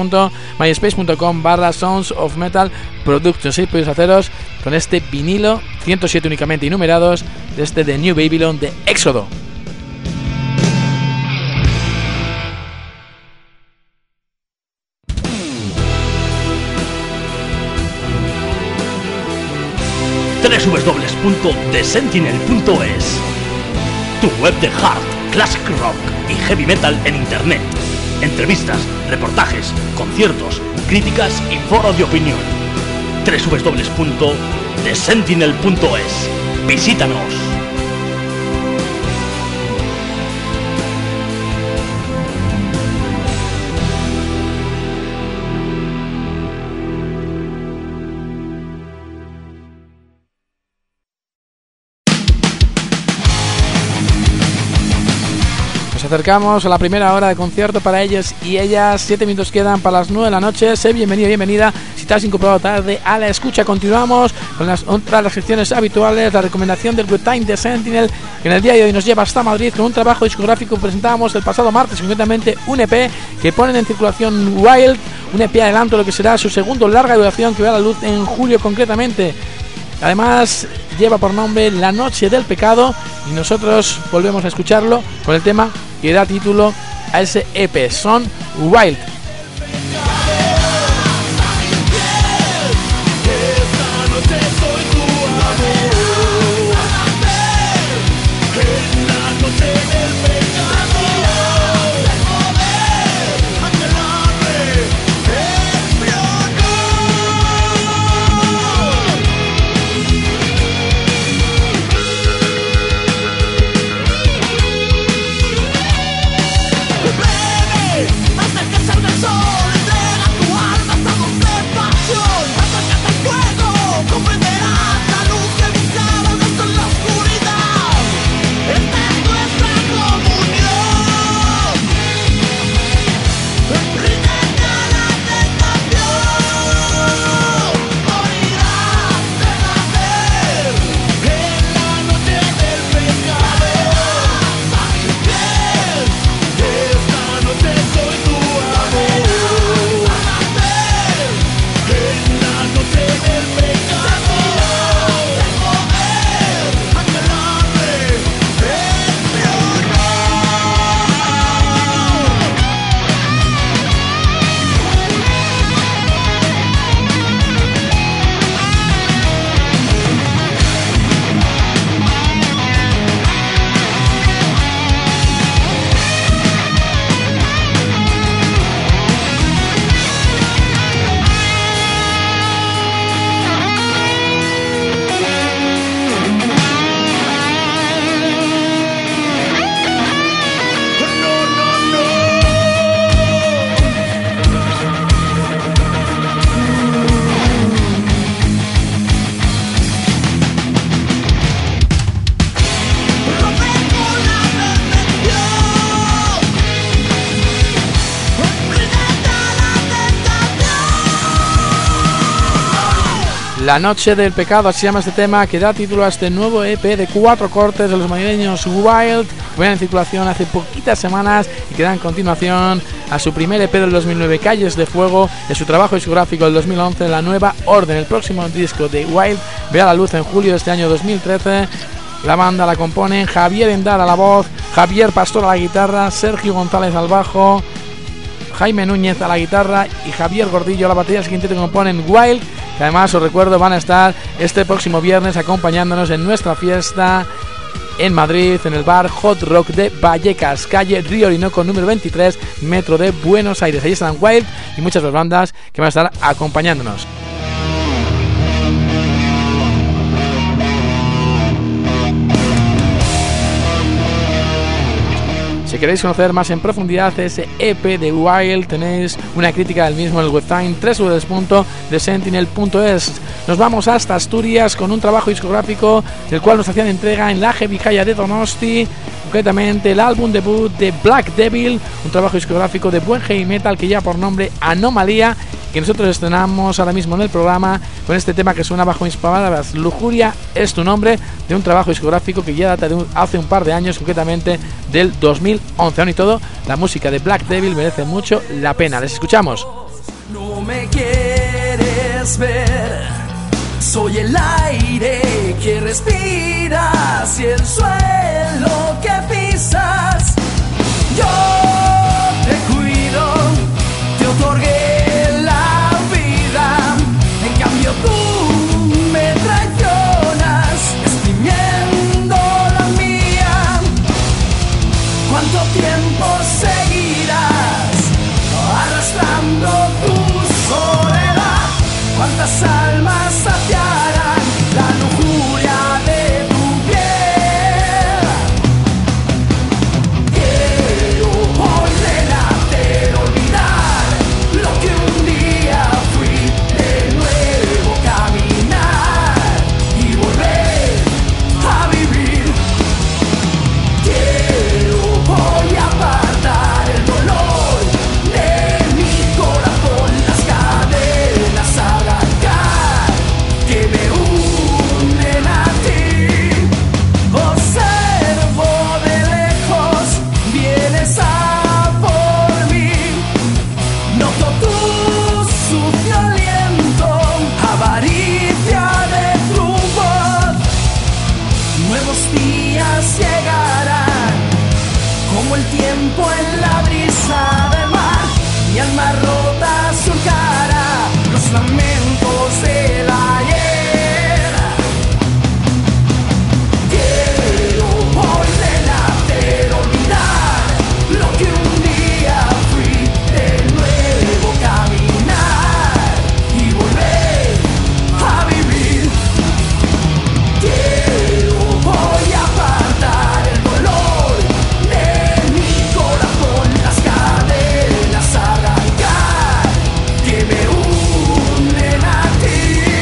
www.myspace.com/Sounds of Metal Productions. Sí, podéis haceros con este vinilo 107 únicamente y numerados de este The New Babylon de Éxodo. www.thesentinel.es, tu web de hard, classic rock y heavy metal en internet. Entrevistas, reportajes, conciertos, críticas y foros de opinión. www.thesentinel.es. Visítanos. Nos acercamos a la primera hora de concierto para ellos y ellas. 7 minutos quedan para las 9 de la noche. Sé bienvenido, bienvenida. Si te has incorporado tarde a la escucha, continuamos con las otras secciones habituales. La recomendación del Good Time de Sentinel, que en el día de hoy nos lleva hasta Madrid con un trabajo discográfico que presentamos el pasado martes, concretamente un EP que ponen en circulación Wild, un EP adelanto de lo que será su segundo larga duración, que verá la luz en julio concretamente. Además lleva por nombre La Noche del Pecado y nosotros volvemos a escucharlo con el tema que da título a ese EP, Son Wild. Esta noche La Noche del Pecado, así se llama este tema, que da título a este nuevo EP de 4 cortes de los madrileños Wild, que venían en circulación hace poquitas semanas y que dan continuación a su primer EP del 2009, Calles de Fuego, de su trabajo discográfico del 2011, La Nueva Orden. El próximo disco de Wild verá la luz en julio de este año 2013. La banda la componen Javier Endar a la voz, Javier Pastor a la guitarra, Sergio González al bajo, Jaime Núñez a la guitarra y Javier Gordillo a la batería. El siguiente que componen Wild, que además os recuerdo van a estar este próximo viernes acompañándonos en nuestra fiesta en Madrid, en el bar Hot Rock de Vallecas, calle Río Orinoco número 23, metro de Buenos Aires. Ahí están Wild y muchas otras bandas que van a estar acompañándonos. Si queréis conocer más en profundidad ese EP de Wild, tenéis una crítica del mismo en el website www.thesentinel.es. Nos vamos hasta Asturias con un trabajo discográfico del cual nos hacían entrega en la Jevijaya de Donosti, concretamente el álbum debut de Black Devil, un trabajo discográfico de buen heavy metal que lleva por nombre Anomalía, que nosotros estrenamos ahora mismo en el programa con este tema que suena bajo mis palabras. Lujuria es tu nombre, de un trabajo discográfico que ya data de hace un par de años, concretamente del 2011. Aún y todo, la música de Black Devil merece mucho la pena. Les escuchamos. No me quieres ver, soy el aire que respiras y el suelo que pisas. Yo te cuido, te otorgué tú me traicionas, exprimiendo la mía. ¿Cuánto tiempo seguirás arrastrando tu soledad? ¿Cuántas almas saciarán la lujuria de tu piel? Quiero hoy renacer, olvidar lo que un día fui, de nuevo caminar y volver a vivir. Quiero hoy apartar el dolor de mi corazón, las cadenas arrancar que me unen a ti. Observo de lejos, vienes a por mí. Noto tu sucio aliento, avaricia de tu voz. Nuevos días llegarán, como el tiempo en la brisa del mar. Mi alma rota surcará los lamentos del ayer. Quiero hoy renacer, olvidar lo que un día fui, de nuevo caminar y volver a vivir. Quiero hoy apartar el dolor de mi corazón, las cadenas arrancar que me unen a ti.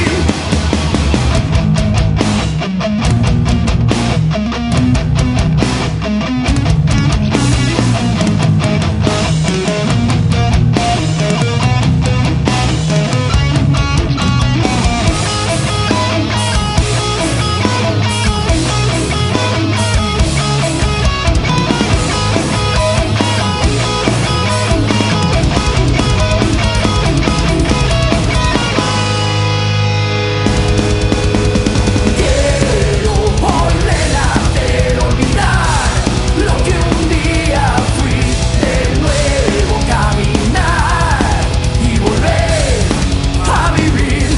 Quiero hoy renacer, olvidar lo que un día fui, de nuevo caminar y volver a vivir.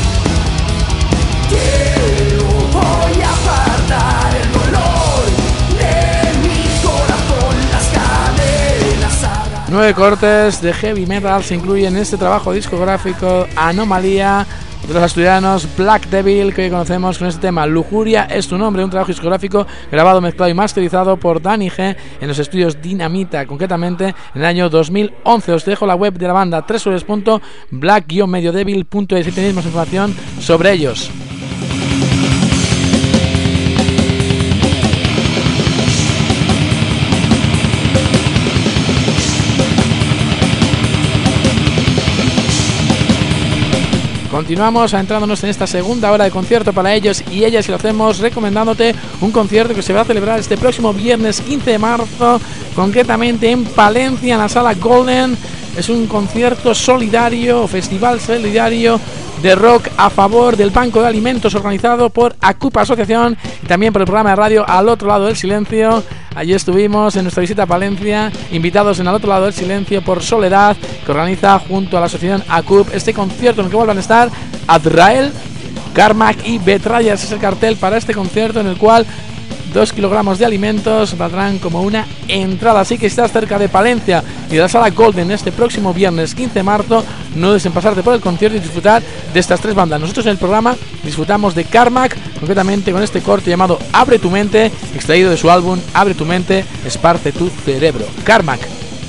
Quiero hoy apartar el dolor de mi corazón, las cadenas arrancar. 9 cortes de heavy metal se incluyen en este trabajo discográfico Anomalía de los asturianos Black Devil, que hoy conocemos con este tema Lujuria es tu nombre, un trabajo discográfico grabado, mezclado y masterizado por Dani G en los estudios Dinamita, concretamente en el año 2011. Os dejo la web de la banda www.black-mediodevil.es y tenéis más información sobre ellos. Continuamos adentrándonos en esta segunda hora de concierto para ellos y ellas, y lo hacemos recomendándote un concierto que se va a celebrar este próximo viernes 15 de marzo, concretamente en Palencia, en la Sala Golden. Es un concierto solidario, festival solidario de rock a favor del Banco de Alimentos, organizado por ACUP Asociación y también por el programa de radio Al Otro Lado del Silencio. Allí estuvimos en nuestra visita a Palencia, invitados en Al Otro Lado del Silencio por Soledad, que organiza junto a la asociación ACUP este concierto en el que vuelvan a estar Azrael, Carmack y Betrayers. Es el cartel para este concierto, en el cual 2 kilogramos de alimentos valdrán como una entrada. Así que si estás cerca de Palencia y de la Sala Golden este próximo viernes 15 de marzo, no dudes en pasarte por el concierto y disfrutar de estas 3 bandas. Nosotros en el programa disfrutamos de Carmack, concretamente con este corte llamado Abre tu mente, extraído de su álbum Abre tu mente, esparce tu cerebro. Carmack.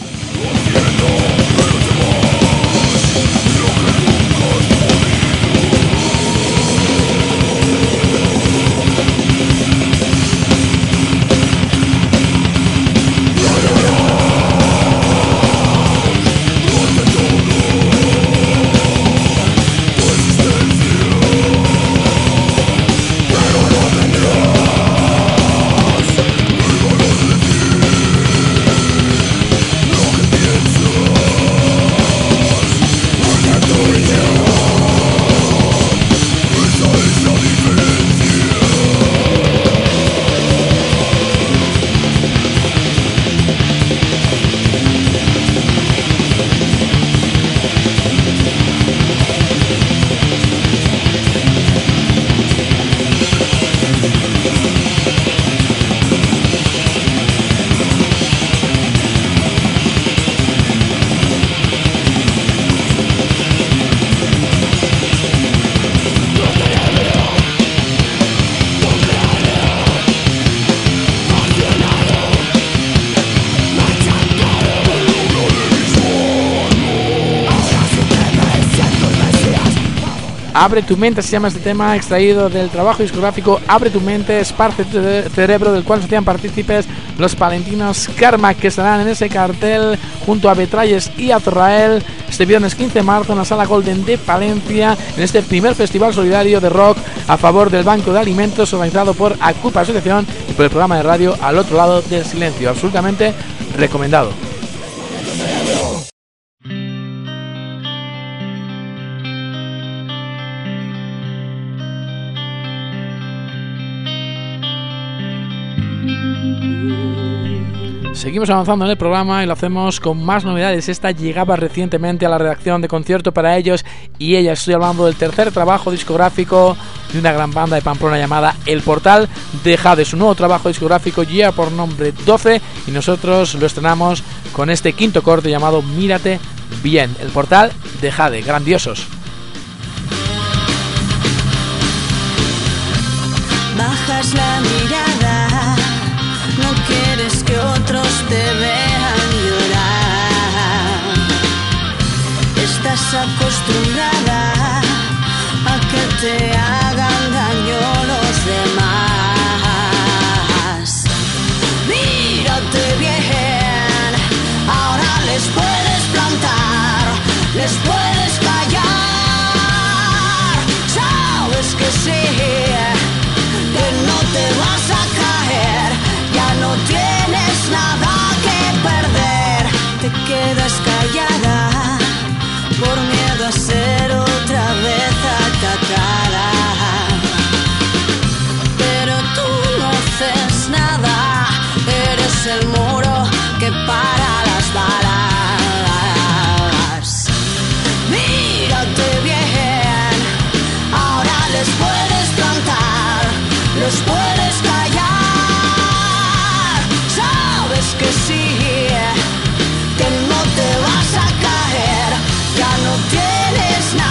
Abre tu mente se llama este tema, extraído del trabajo discográfico Abre tu mente, esparce tu cerebro, del cual se hacían partícipes los palentinos Karma, que estarán en ese cartel junto a Betrayers y Azrael este viernes 15 de marzo en la Sala Golden de Palencia, en este primer festival solidario de rock a favor del Banco de Alimentos, organizado por ACUP Asociación y por el programa de radio Al Otro Lado del Silencio. Absolutamente recomendado. Seguimos avanzando en el programa y lo hacemos con más novedades. Esta llegaba recientemente a la redacción de Concierto para ellos y ellas. Estoy hablando del tercer trabajo discográfico de una gran banda de Pamplona llamada El Portal de Jade. Su nuevo trabajo discográfico lleva por nombre 12 y nosotros lo estrenamos con este quinto corte llamado Mírate Bien. El Portal de Jade, grandiosos. Bajas la mirada, no quieres que otros te vean llorar. Estás acostumbrada a que te hagan daño los demás. Mírate bien, ahora les puedes plantar, les puedes callar. Sabes que sí, que no te vas a caer, ya no tienes nada que perder. Te quedas callada por miedo a ser otra vez atacada, pero tú no haces nada, eres el muro que para las balas. Mírate bien, ahora les puedes plantar, los puedes callar. Sabes que sí, que no te vas a caer, ya no tienes nada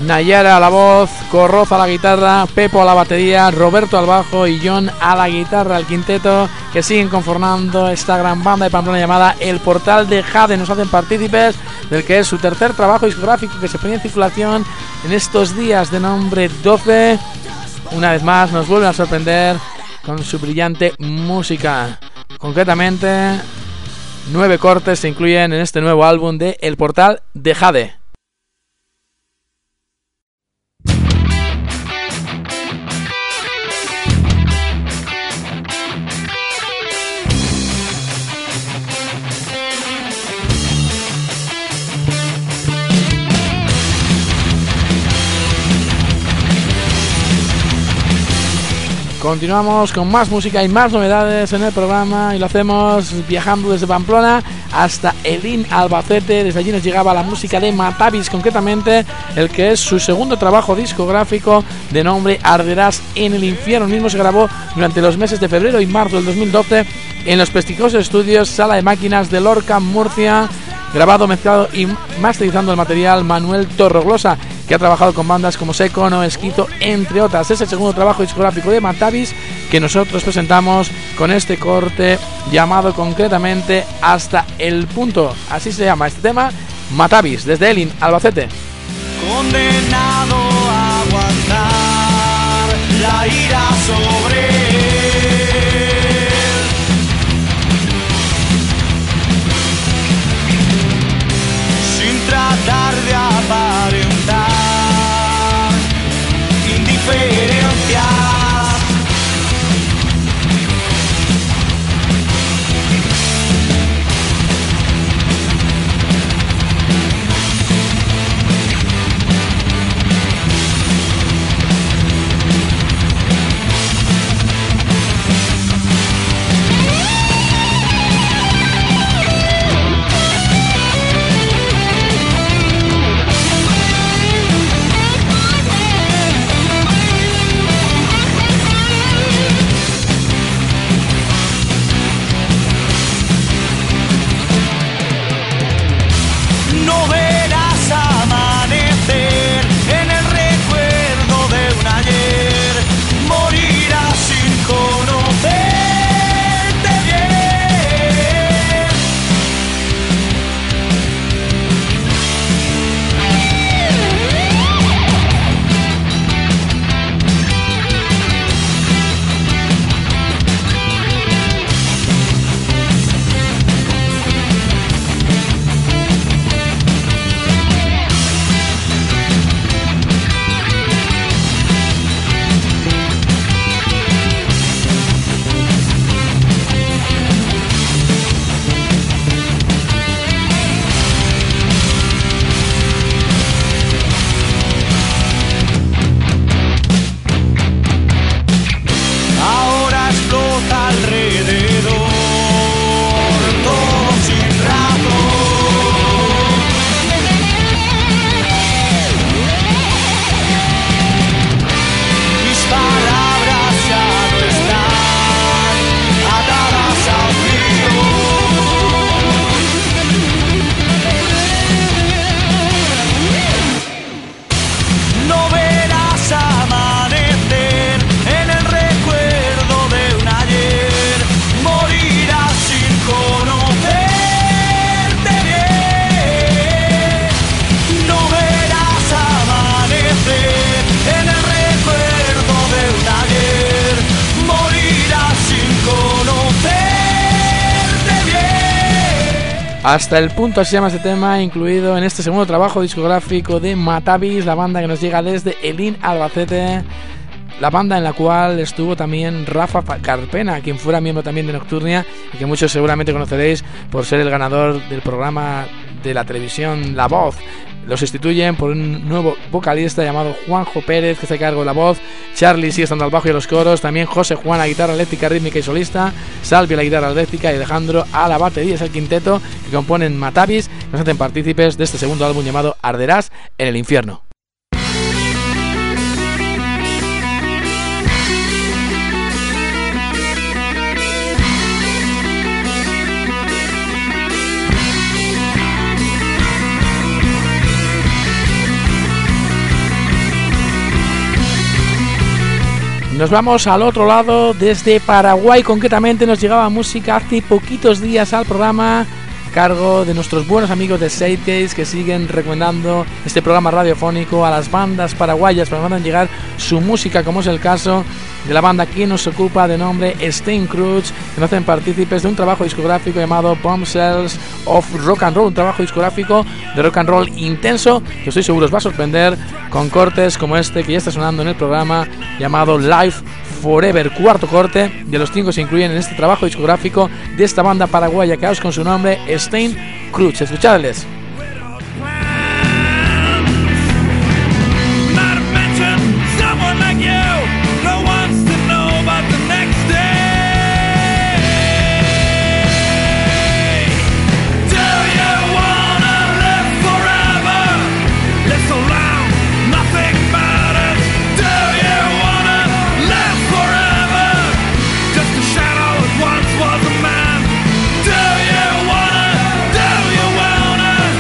Nayara a la voz, Corroza a la guitarra, Pepo a la batería, Roberto al bajo y John a la guitarra. El quinteto que siguen conformando esta gran banda de Pamplona llamada El Portal de Jade. Nos hacen partícipes del que es su tercer trabajo discográfico que se ponía en circulación en estos días, de nombre 12. Una vez más nos vuelven a sorprender con su brillante música. Concretamente, 9 cortes se incluyen en este nuevo álbum de El Portal de Jade. Continuamos con más música y más novedades en el programa y lo hacemos viajando desde Pamplona hasta Elín, Albacete. Desde allí nos llegaba la música de Matavis, concretamente el que es su segundo trabajo discográfico de nombre Arderás en el Infierno. El mismo se grabó durante los meses de febrero y marzo del 2012 en los prestigiosos estudios Sala de Máquinas de Lorca, Murcia. Grabado, mezclado y masterizando el material Manuel Torroglosa, que ha trabajado con bandas como Seco, No Esquito, entre otras. Es el segundo trabajo discográfico de Matavis que nosotros presentamos con este corte llamado concretamente Hasta el Punto. Así se llama este tema, Matavis, desde Elín, Albacete. Condenado a aguantar la ira sobre él, sin tratar de aparentar indiferencia. Hasta el Punto, así se llama este tema, incluido en este segundo trabajo discográfico de Matavis, la banda que nos llega desde Elín, Albacete, la banda en la cual estuvo también Rafa Carpena, quien fuera miembro también de Nocturnia y que muchos seguramente conoceréis por ser el ganador del programa de la televisión La Voz. Lo sustituyen por un nuevo vocalista llamado Juanjo Pérez, que se hace cargo de la voz. Charlie sigue estando al bajo y a los coros. También José Juan a guitarra eléctrica, rítmica y solista. Salvi a la guitarra eléctrica y Alejandro a la batería. Es el quinteto que componen Matavis, que nos hacen partícipes de este segundo álbum llamado Arderás en el Infierno. Nos vamos al otro lado, desde Paraguay concretamente. Nos llegaba música hace poquitos días al programa a cargo de nuestros buenos amigos de Zeitgeist, que siguen recomendando este programa radiofónico a las bandas paraguayas para que mandan llegar su música, como es el caso de la banda que nos ocupa, de nombre Steinkreuz, que nos hacen partícipes de un trabajo discográfico llamado Bombshells of Rock and Roll, un trabajo discográfico de rock and roll intenso que estoy seguro os va a sorprender, con cortes como este que ya está sonando en el programa, llamado Live Forever, cuarto corte de los 5 que se incluyen en este trabajo discográfico de esta banda paraguaya que os con su nombre Steinkreuz. Escuchadles. Was a man. Do you wanna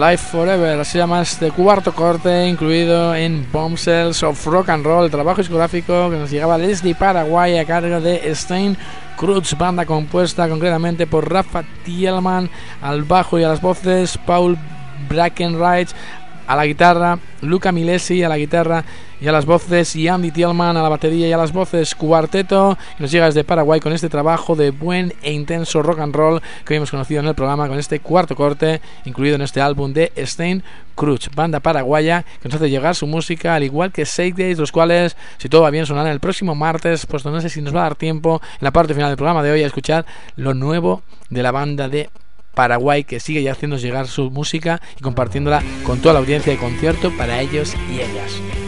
Life Forever, así se llama este cuarto corte incluido en Bombshells of Rock and Roll, el trabajo discográfico que nos llegaba desde Paraguay a cargo de Stein Cruz, banda compuesta concretamente por Rafa Tielman al bajo y a las voces, Paul Brackenreich a la guitarra, Luca Milesi a la guitarra y a las voces y Andy Tielman a la batería y a las voces. Cuarteto que nos llega desde Paraguay con este trabajo de buen e intenso rock and roll que hoy hemos conocido en el programa con este cuarto corte incluido en este álbum de Stein Cruz, banda paraguaya que nos hace llegar su música al igual que Shake Days, los cuales si todo va bien sonarán el próximo martes, puesto no sé si nos va a dar tiempo en la parte final del programa de hoy a escuchar lo nuevo de la banda de Paraguay que sigue ya haciendo llegar su música y compartiéndola con toda la audiencia de concierto para ellos y ellas.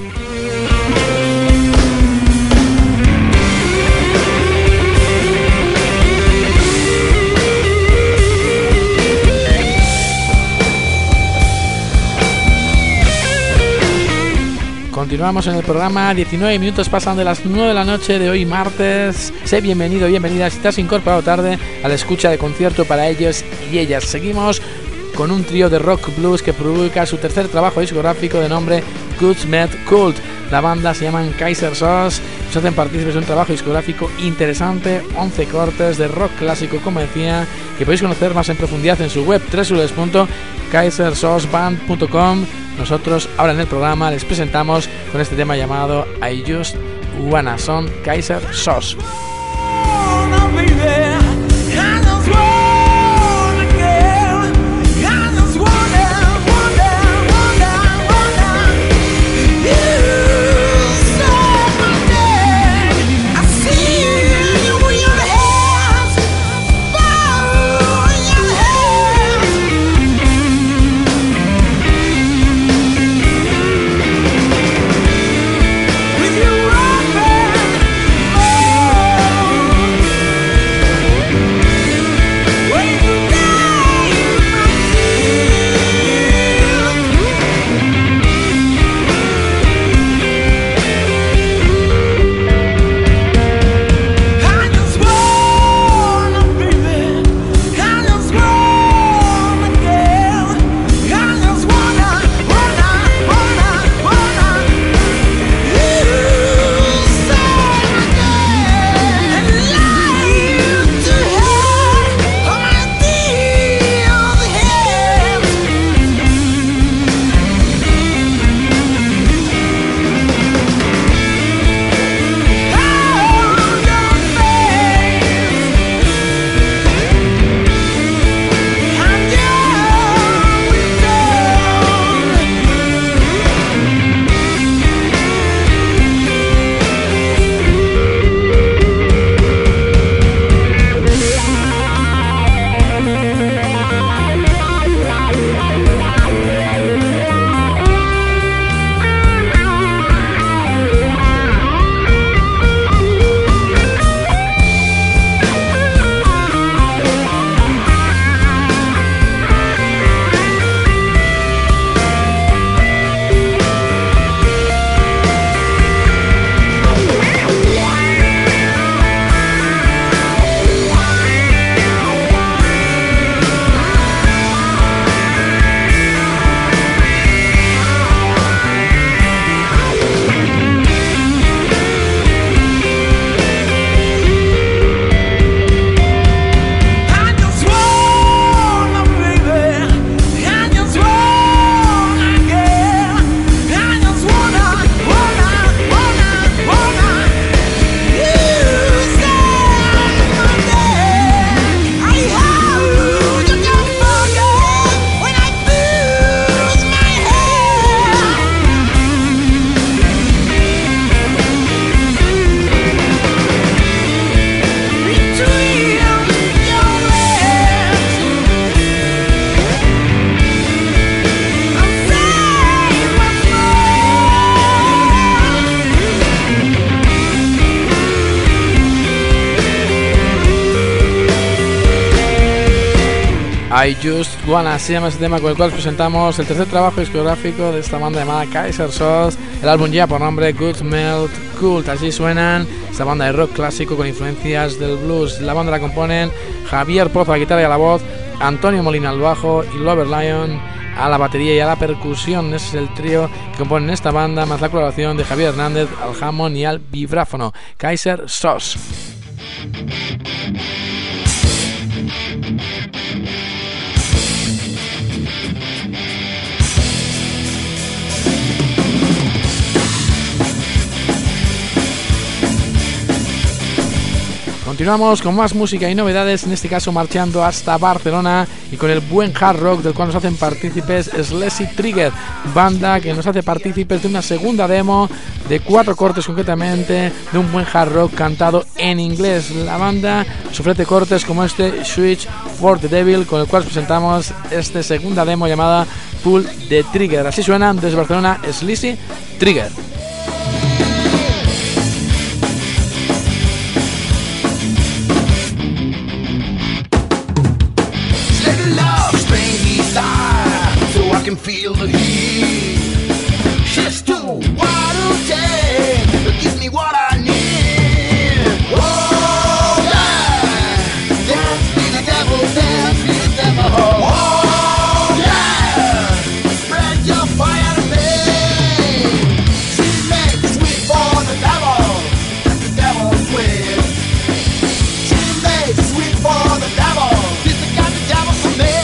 Continuamos en el programa, 19 minutos pasan de las 9 de la noche de hoy martes. Sé bienvenido, bienvenida si te has incorporado tarde a la escucha de concierto para ellos y ellas. Seguimos con un trío de rock blues que publica su tercer trabajo discográfico de nombre Good Med Cult. La banda se llaman Kaiser Sauce, se hacen partícipes de un trabajo discográfico interesante, 11 cortes de rock clásico, como decía, que podéis conocer más en profundidad en su web www.kaisersauceband.com. Nosotros ahora en el programa les presentamos con este tema llamado I Just Wanna, son Kaiser Sauce. I Just Wanna, se llama este tema con el cual presentamos el tercer trabajo discográfico de esta banda llamada Kaiser Sauce. El álbum lleva por nombre Good Melt Cult, así suenan esta banda de rock clásico con influencias del blues. La banda la componen Javier Pozo a la guitarra y a la voz, Antonio Molina al bajo y Lover Lion a la batería y a la percusión. Ese es el trío que componen esta banda, más la colaboración de Javier Hernández al hammond y al vibráfono. Kaiser Sos. Continuamos con más música y novedades, en este caso marchando hasta Barcelona y con el buen hard rock del cual nos hacen partícipes Sleazy Trigger, banda que nos hace partícipes de una segunda demo de 4 cortes concretamente, de un buen hard rock cantado en inglés. La banda nos ofrece cortes como este Switch for the Devil, con el cual presentamos esta segunda demo llamada Pull the Trigger. Así suenan desde Barcelona Sleazy Trigger. Can feel the heat. She's too wild to take, but gives me what I need. Oh yeah, dance me the devil, dance me the devil. Oh yeah, spread your fire to me. She makes sweet for the devil sweet. She makes sweet for the devil. She's the kind of devil for me.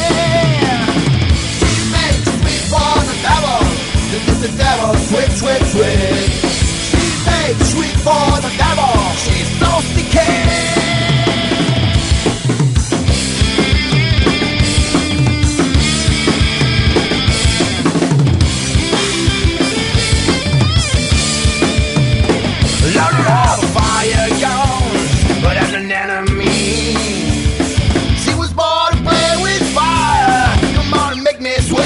The devil, sweet, sweet, sweet. She makes sweet for the devil. She's so sticky. Lord of the fire gone, but as an enemy. She was born to play with fire. Come on and make me sweat.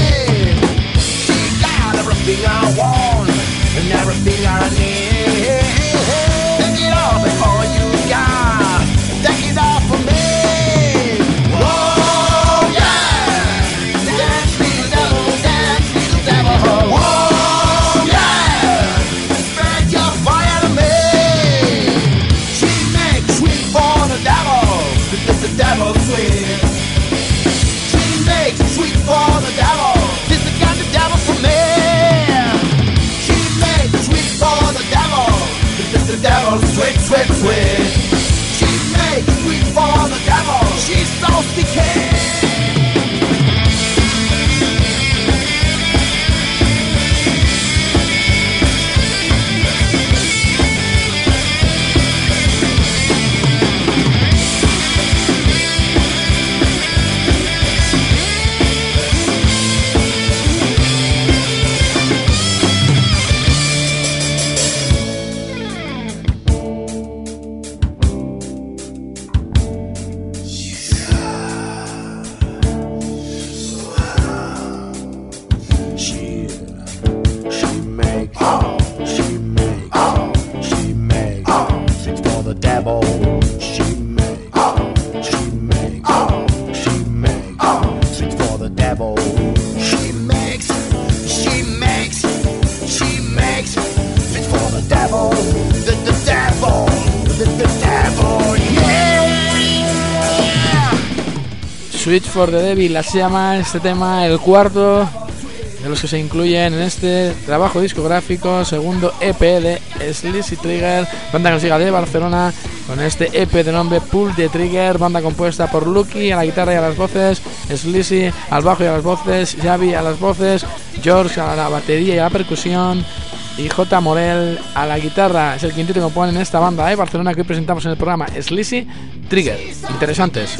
Everything I want and everything I need. Take it all before you got. Take it all from me. Whoa, yeah. Dance me the devil, dance me the devil. Whoa, yeah. Spread your fire to me. She makes sweet for the devil. The devil sweet. She makes sweet for the devil. This the kind of devil for me. The devil, sweet, sweet, sweet. She makes sweet for the devil. She's so sticky. Switch for the Devil, así se llama este tema, el cuarto de los que se incluyen en este trabajo discográfico, segundo EP de Sleazy Trigger, banda que nos llega de Barcelona, con este EP de nombre Pull the Trigger, banda compuesta por Lucky a la guitarra y a las voces, Sleazy al bajo y a las voces, Xavi a las voces, George a la batería y a la percusión, y J. Morel a la guitarra. Es el quinteto que componen esta banda de Barcelona que hoy presentamos en el programa Sleazy Trigger. Interesantes.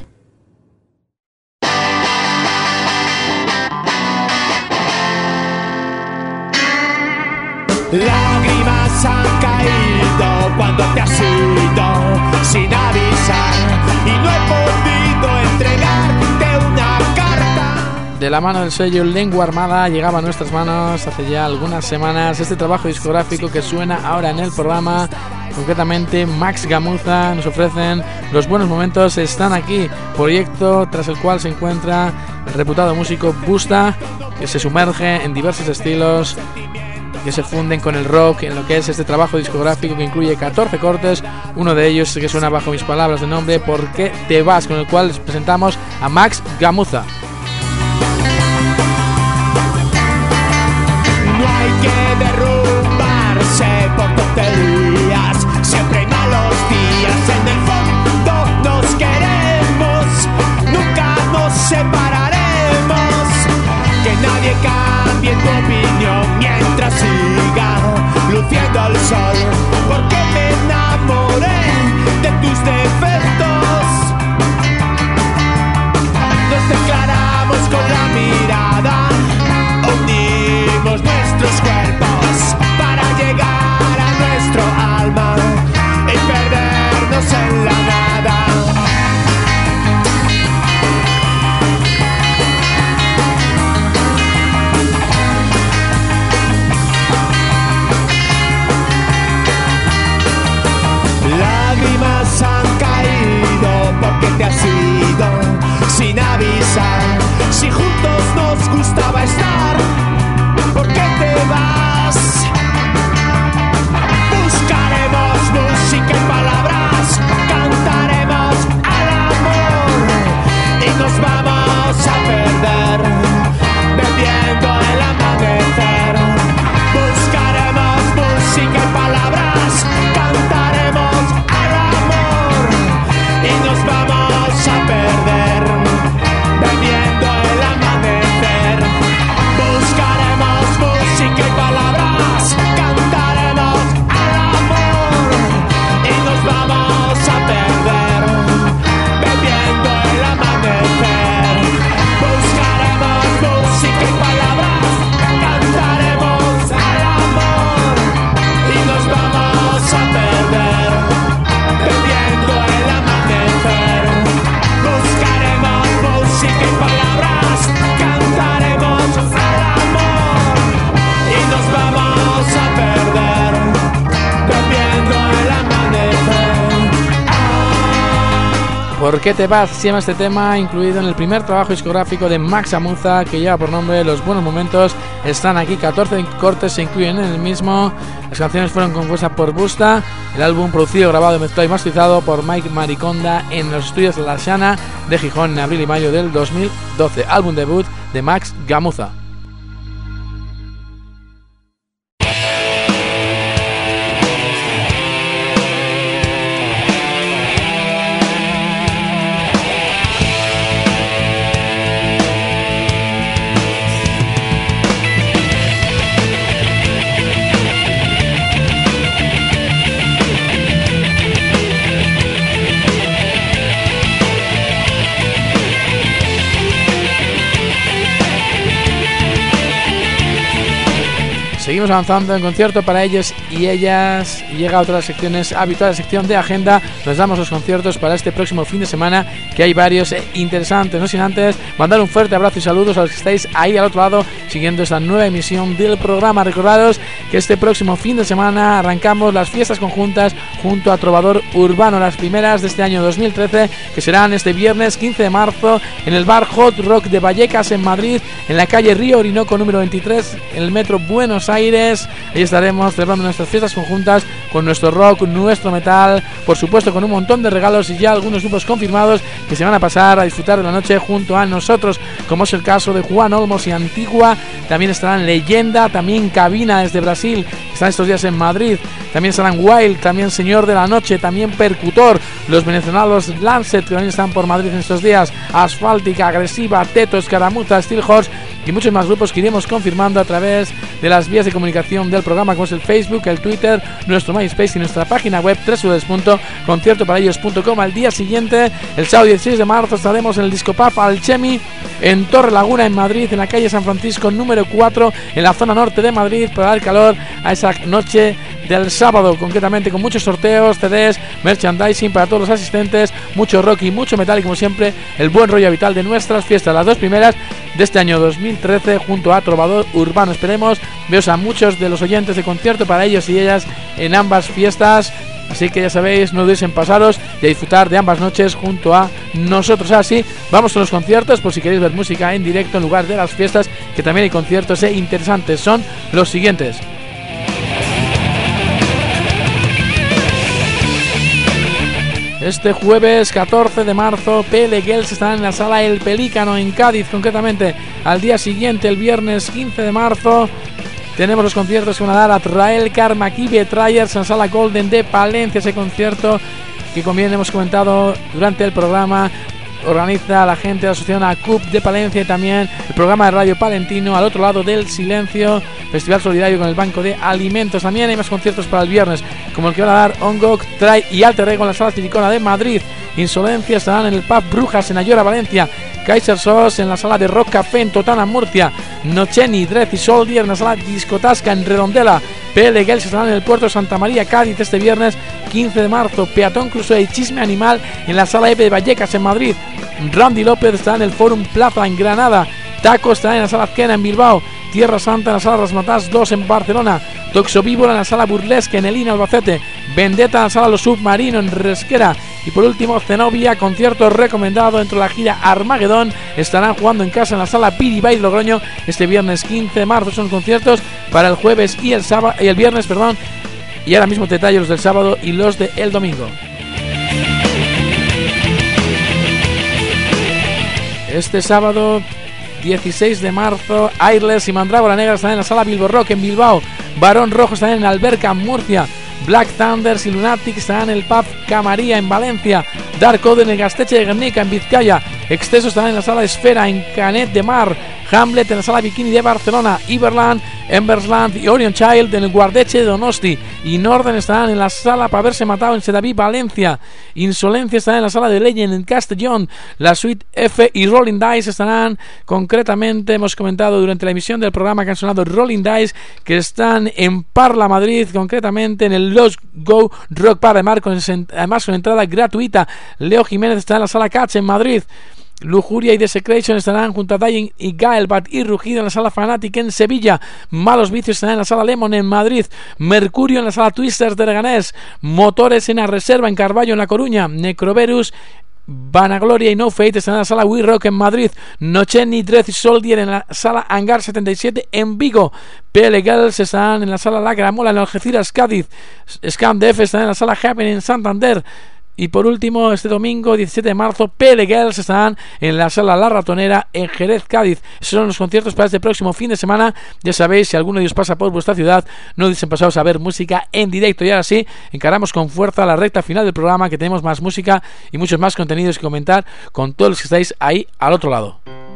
Lágrimas han caído cuando te has ido sin avisar y no he podido entregarte una carta. De la mano del sello Lengua Armada llegaba a nuestras manos hace ya algunas semanas este trabajo discográfico que suena ahora en el programa. Concretamente Max Gamuza nos ofrecen Los buenos momentos están aquí, proyecto tras el cual se encuentra el reputado músico Busta, que se sumerge en diversos estilos que se funden con el rock en lo que es este trabajo discográfico que incluye 14 cortes, uno de ellos que suena bajo mis palabras de nombre ¿Por qué te vas?, con el cual les presentamos a Max Gamuza. que derrumbarse por tonterías. Siempre hay malos días, en el fondo nos queremos, nunca nos separaremos. Que nadie cambie tu opinión mientras siga luciendo el sol, porque me enamoré de tus defectos. Nos declaramos con la mirada, unimos nuestros cuerpos para llegar a nuestro alma y perdernos en la nada. Lágrimas han caído porque te has ido sin avisar. Si juntos nos gustaba estar, ¿por qué te vas? Buscaremos música y palabras, cantaremos al amor y nos vamos a perder bebiendo el amanecer. Buscaremos música y palabras, cantaremos al amor y nos vamos a perder bebiendo el amanecer. Buscaremos música y palabras, cantaremos al amor y nos vamos a perder bebiendo el amanecer. Buscaremos música y palabras, cantaremos al amor y nos vamos a perder bebiendo el amanecer. Buscaremos música y palabras, cantaremos al amor y nos vamos a perder bebiendo el amanecer. ¿Por qué te vas? Se llama este tema, incluido en el primer trabajo discográfico de Max Amuza, que lleva por nombre Los Buenos Momentos. Están aquí 14 cortes, se incluyen en el mismo. Las canciones fueron compuestas por Busta. El álbum producido, grabado, mezclado y masterizado por Mike Mariconda en los estudios La Llana de Gijón en abril y mayo del 2012. Álbum debut de Max Gamuza. Seguimos avanzando en concierto para ellos y ellas. Llega otra de las secciones habituales, sección de agenda. Nos damos los conciertos para este próximo fin de semana, que hay varios interesantes. No sin antes mandar un fuerte abrazo y saludos a los que estáis ahí al otro lado siguiendo esta nueva emisión del programa. Recordaros que este próximo fin de semana arrancamos las fiestas conjuntas junto a Trovador Urbano, las primeras de este año 2013, que serán este viernes 15 de marzo en el bar Hot Rock de Vallecas en Madrid, en la calle Río Orinoco número 23, en el metro Buenos Aires. Ahí estaremos celebrando nuestras fiestas conjuntas con nuestro rock, nuestro metal, por supuesto con un montón de regalos y ya algunos grupos confirmados que se van a pasar a disfrutar de la noche junto a nosotros, como es el caso de Juan Olmos y Antigua. También estarán Leyenda, también Cabina desde Brasil, están estos días en Madrid. También estarán Wild, también Señor de la Noche, también Percutor, los venezolanos Lancet, que también están por Madrid en estos días, Asfáltica, Agresiva, Teto, Escaramuza, Steel Horse y muchos más grupos que iremos confirmando a través de las vías de comunicación del programa, como es el Facebook, el Twitter, nuestro MySpace y nuestra página web www.conciertoparellos.com. Al día siguiente, el sábado 16 de marzo, estaremos en el Disco Pub Alchemy en Torre Laguna, en Madrid, en la calle San Francisco número 4, en la zona norte de Madrid, para dar calor a esa noche del sábado, concretamente con muchos sorteos, CDs, merchandising para todos los asistentes, mucho rock y mucho metal y como siempre el buen rollo habitual de nuestras fiestas, las dos primeras de este año 2013 junto a Trovador Urbano. Esperemos veros a muchos de los oyentes de Concierto para Ellos y Ellas en ambas fiestas, así que ya sabéis, no dudéis en pasaros y a disfrutar de ambas noches junto a nosotros. Así, vamos a los conciertos por si queréis ver música en directo en lugar de las fiestas, que también hay conciertos interesantes. Son los siguientes: este jueves 14 de marzo, PL Girls estarán en la sala El Pelícano en Cádiz, concretamente. Al día siguiente, el viernes 15 de marzo, tenemos los conciertos que van a dar Azrael, Karmaki, Betrayers en la Sala Golden de Palencia. Ese concierto que, como bien hemos comentado durante el programa, organiza la gente de la asociación ACUP de Palencia, y también el programa de Radio Palentino Al Otro Lado del Silencio, festival solidario con el Banco de Alimentos. También hay más conciertos para el viernes, como el que van a dar Ongok, Try y Alter Ego en la Sala Silicona de Madrid. Insolencia estarán en el Pub Brujas en Ayora, Valencia. Kaiser Sos en la Sala de Rock Café en Totana, Murcia. Nocheni, Drez y Soldier en la Sala Discotasca en Redondela. PL Girls estarán en el Puerto de Santa María, Cádiz, este viernes 15 de marzo. Peatón Crusoe y Chisme Animal en la Sala Epe de Vallecas en Madrid. Randy López estará en el Forum Plaza en Granada. Taco estará en la Sala Azquena en Bilbao. Tierra Santa en la Sala Rasmatas 2 en Barcelona. Toxovíbora en la Sala Burlesque en Elín, Albacete. Vendetta en la Sala Lo Submarino en Resquera. Y por último, Zenobia, concierto recomendado dentro de la gira Armagedón. Estarán jugando en casa en la Sala Piribay de Logroño este viernes 15 de marzo. Son conciertos para el jueves y el sábado, y el viernes, perdón. Y ahora mismo detalle los del sábado y los del domingo. Este sábado 16 de marzo, Airless y Mandrágora Negra están en la Sala Bilbo Rock en Bilbao. Barón Rojo están en Alberca, Murcia. Black Thunders y Lunatic estarán en el Pub Camaría en Valencia. Dark Ode en el Gasteche de Guernica en Vizcaya. Exceso estarán en la Sala Esfera en Canet de Mar. Hamlet en la Sala Bikini de Barcelona. Iberland, Embersland y Orion Child en el Guardeche de Donosti. Y Norden estarán en la Sala Para Verse Matado en Sedaví, Valencia. Insolencia estará en la Sala de Legend en Castellón. La Suite F y Rolling Dice estarán, concretamente hemos comentado durante la emisión del programa que han sonado Rolling Dice, que están en Parla, Madrid, concretamente en el Los Go Rock Bar de Mar, además con entrada gratuita. Leo Jiménez está en la Sala Catch en Madrid. Lujuria y Desecration estarán junto a Dying y Gaelbad y Rugido en la Sala Fanatic en Sevilla. Malos Vicios estarán en la Sala Lemon en Madrid. Mercurio en la Sala Twisters de Leganés. Motores en la Reserva en Carballo en La Coruña. Necroverus, Vanagloria y No Fate están en la Sala We Rock en Madrid. Nocheni, Drez y Soldier en la Sala Hangar 77 en Vigo. PL Girls estarán en la Sala La Gramola en Algeciras, Cádiz. Scam Def están en la Sala Happen en Santander. Y por último, este domingo 17 de marzo, PL Girls estarán en la Sala La Ratonera en Jerez, Cádiz. Esos son los conciertos para este próximo fin de semana. Ya sabéis, si alguno de ellos pasa por vuestra ciudad, no dicen pasados a ver música en directo. Y ahora sí, encaramos con fuerza la recta final del programa, que tenemos más música y muchos más contenidos que comentar con todos los que estáis ahí al otro lado.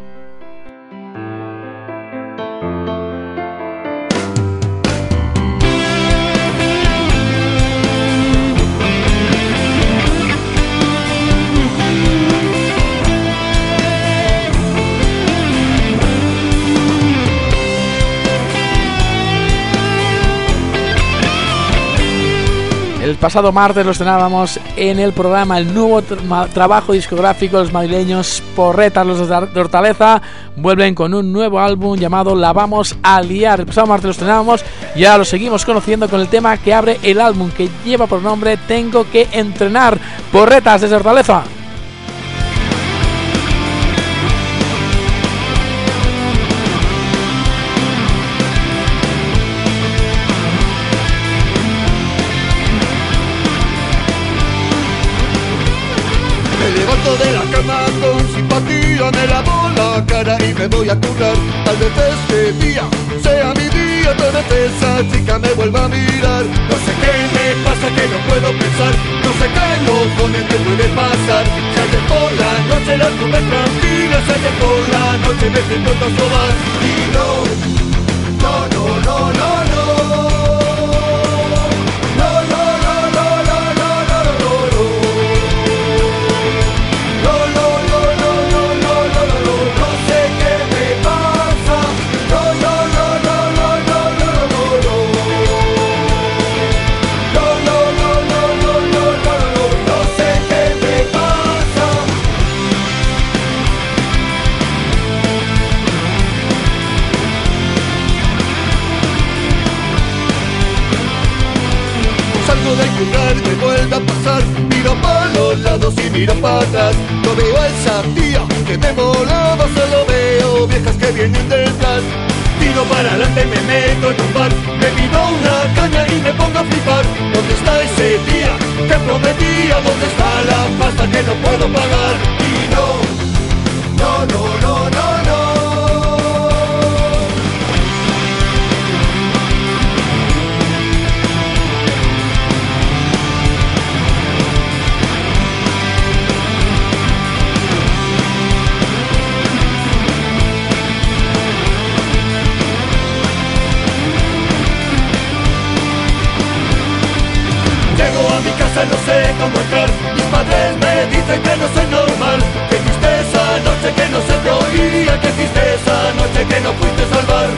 El pasado martes lo estrenábamos en el programa el nuevo trabajo discográfico de los madrileños Porretas, los de Hortaleza. Vuelven con un nuevo álbum llamado La Vamos a Liar. El pasado martes lo estrenábamos y ahora lo seguimos conociendo con el tema que abre el álbum, que lleva por nombre Tengo que entrenar. Porretas desde Hortaleza. De la cama con simpatía, me lavo la cara y me voy a currar. Tal vez este día sea mi día, tal vez esa chica me vuelva a mirar. No sé qué me pasa, que no puedo pensar, no sé qué cojones me puede pasar. Si ayer por la noche las tuve tranquilas, si ayer por la noche me siento a sobar. Y no, no, no, no, no, no. Me vuelve a pasar, miro para los lados y miro para atrás. No veo a esa tía que me molaba, solo veo viejas que vienen detrás. Tiro para adelante, me meto en un bar, me pido una caña y me pongo a flipar. ¿Dónde está ese día que prometía? ¿Dónde está la pasta que no puedo pagar? Y no, no, no, no, no, no. cómo entrar. Mis padres me dicen que no soy normal. Que hiciste esa noche que no se te oía. Que hiciste esa noche que no fuiste a salvar.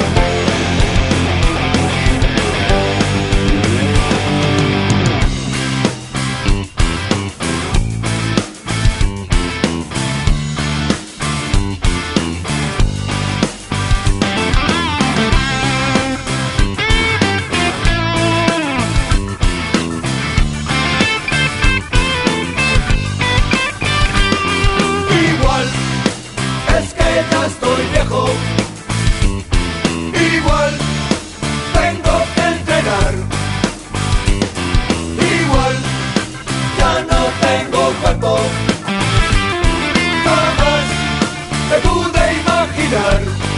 Igual tengo que entrenar. Igual ya no tengo cuerpo. Jamás te pude imaginar.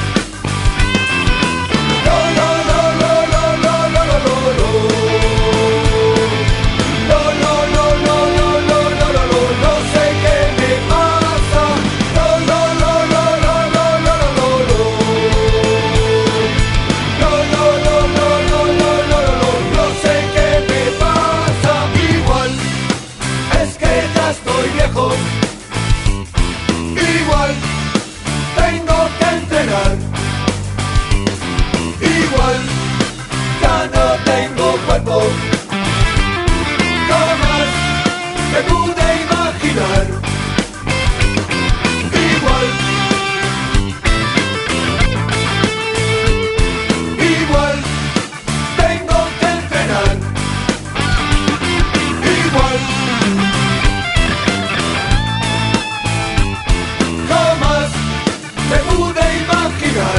No, no, no, no, no, no, no, no, no, no. No, no, no, no, no, no, no, no, no, no sé qué me pasa. No, no, no, no, no, no, no, no, no, no. No, no, no, no, no, no, no, no, no sé qué me pasa. Igual es que ya estoy viejo. Igual tengo que entrenar. Igual ya no tengo cuerpo. Jamás me pude imaginar. Igual tengo que entrenar. Igual jamás me pude imaginar.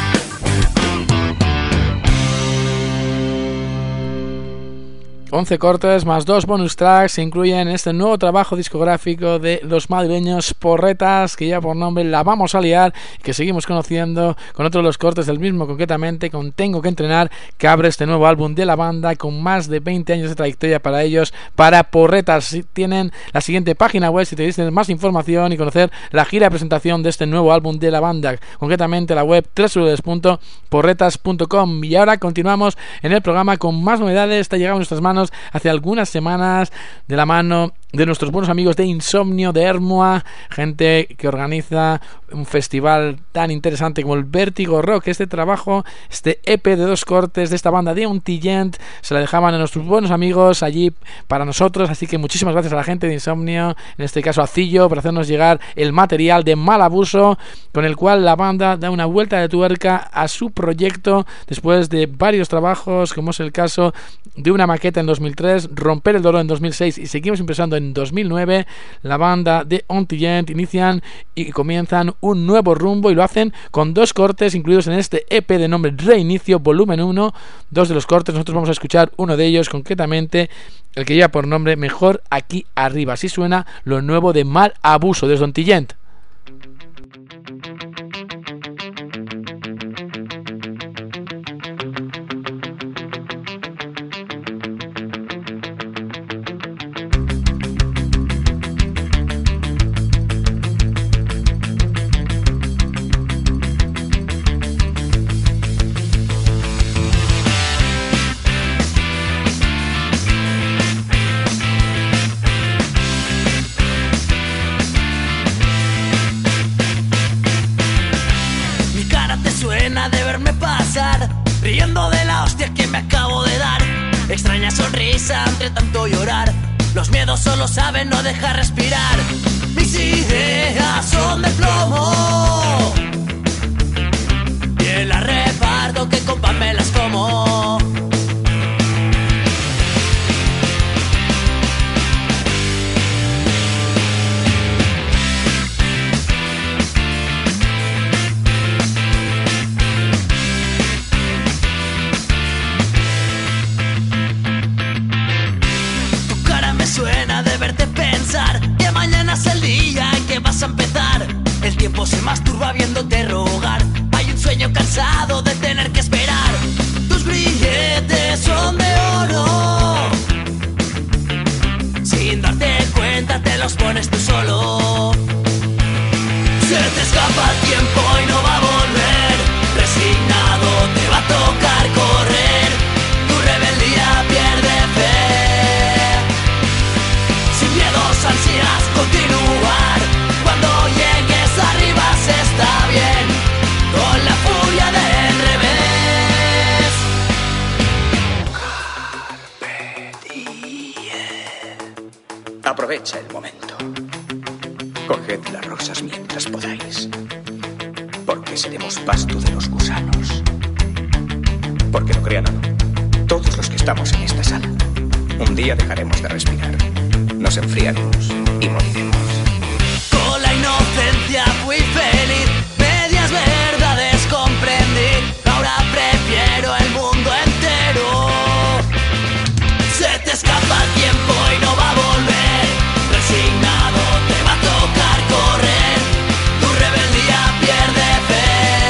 11 cortes más 2 bonus tracks se incluyen en este nuevo trabajo discográfico de los madrileños Porretas, que lleva por nombre La Vamos a Liar, y que seguimos conociendo con otros de los cortes del mismo, concretamente con Tengo que Entrenar, que abre este nuevo álbum de la banda con más de 20 años de trayectoria para ellos, para Porretas. Tienen la siguiente página web si queréis tener más información y conocer la gira de presentación de este nuevo álbum de la banda, concretamente la web www.porretas.com. Y ahora continuamos en el programa con más novedades. Está llegando a nuestras manos hace algunas semanas de la mano de nuestros buenos amigos de Insomnio de Hermoa, gente que organiza un festival tan interesante como el Vértigo Rock. Este trabajo, este EP de 2 cortes de esta banda de Ontinyent, se la dejaban a nuestros buenos amigos allí para nosotros, así que muchísimas gracias a la gente de Insomnio, en este caso a Cillo, por hacernos llegar el material de Mal Abuso, con el cual la banda da una vuelta de tuerca a su proyecto después de varios trabajos, como es el caso de una maqueta en 2003, Romper el Dolor en 2006 y seguimos empezando en 2009. La banda de Ontinyent inician y comienzan un nuevo rumbo y lo hacen con 2 cortes incluidos en este EP de nombre Reinicio Volumen 1. 2 de los cortes, nosotros vamos a escuchar uno de ellos, concretamente el que lleva por nombre Mejor Aquí Arriba. Así suena lo nuevo de Mal Abuso desde Ontinyent. Riendo de la hostia que me acabo de dar. Extraña sonrisa entre tanto llorar. Los miedos solo saben no dejar respirar. Mis ideas son de plomo y las reparto que con pan me las como. Suena de verte pensar que mañana es el día en que vas a empezar. El tiempo se masturba viéndote rogar. Hay un sueño cansado de tener que esperar. Tus grilletes son de oro. Sin darte cuenta te los pones tú solo. Se te escapa el tiempo y no va a volver. Resignado te va a tocar correr. Tu rebeldía pierde fe. Aprovecha el momento. Coged las rosas mientras podáis. Porque seremos pasto de los gusanos. Porque lo crean o no, todos los que estamos en esta sala, un día dejaremos de respirar. Nos enfriaremos y moriremos. Con la inocencia fui feliz, medias verdades comprendí. Ahora prefiero el mundo entero. Se te escapa el tiempo y no va a volver. Resignado te va a tocar correr. Tu rebeldía pierde fe.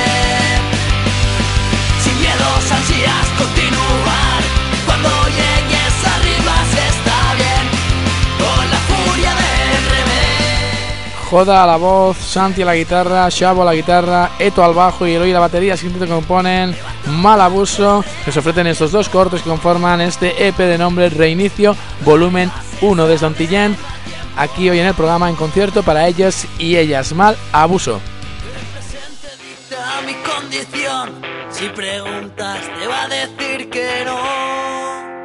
Sin miedos, ansias, continuar. Cuando llegues arriba se está bien. Con la furia del revés. Joda a la voz, Santi a la guitarra, Xabo a la guitarra, Eto al bajo y Eloy a la batería, que componen Mal Abuso, que se ofrecen estos dos cortes que conforman este EP de nombre Reinicio Volumen 1 desde Ontillén, aquí hoy en el programa en concierto para ellos y ellas. Mal Abuso. A mi condición, si preguntas te va a decir que no.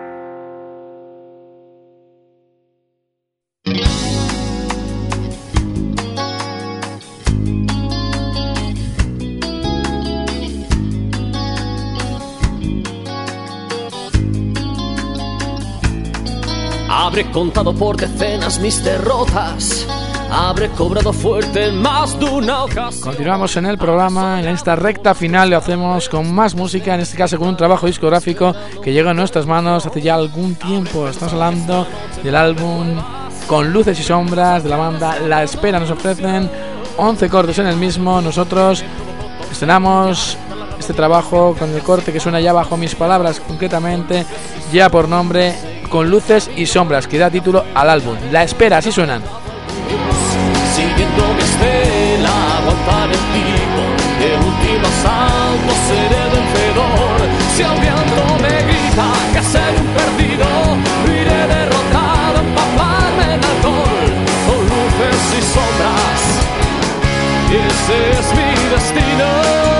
Habré contado por decenas mis derrotas, habré cobrado fuerte en más de una ocasión. Continuamos en el programa, en esta recta final lo hacemos con más música, en este caso con un trabajo discográfico que llegó en nuestras manos hace ya algún tiempo. Estamos hablando del álbum Con Luces y Sombras de la banda La Espera. Nos ofrecen 11 cortes en el mismo. Nosotros estrenamos este trabajo con el corte que suena ya bajo mis palabras, concretamente ya por nombre Con Luces y Sombras, que da título al álbum. La Espera, así suenan. Siguiendo mi estela, aguantar el tipo, el último asalto seré vencedor. Si el viento me grita que seré un perdido, iré derrotado, empaparme en alcohol, con luces y sombras. Ese es mi destino.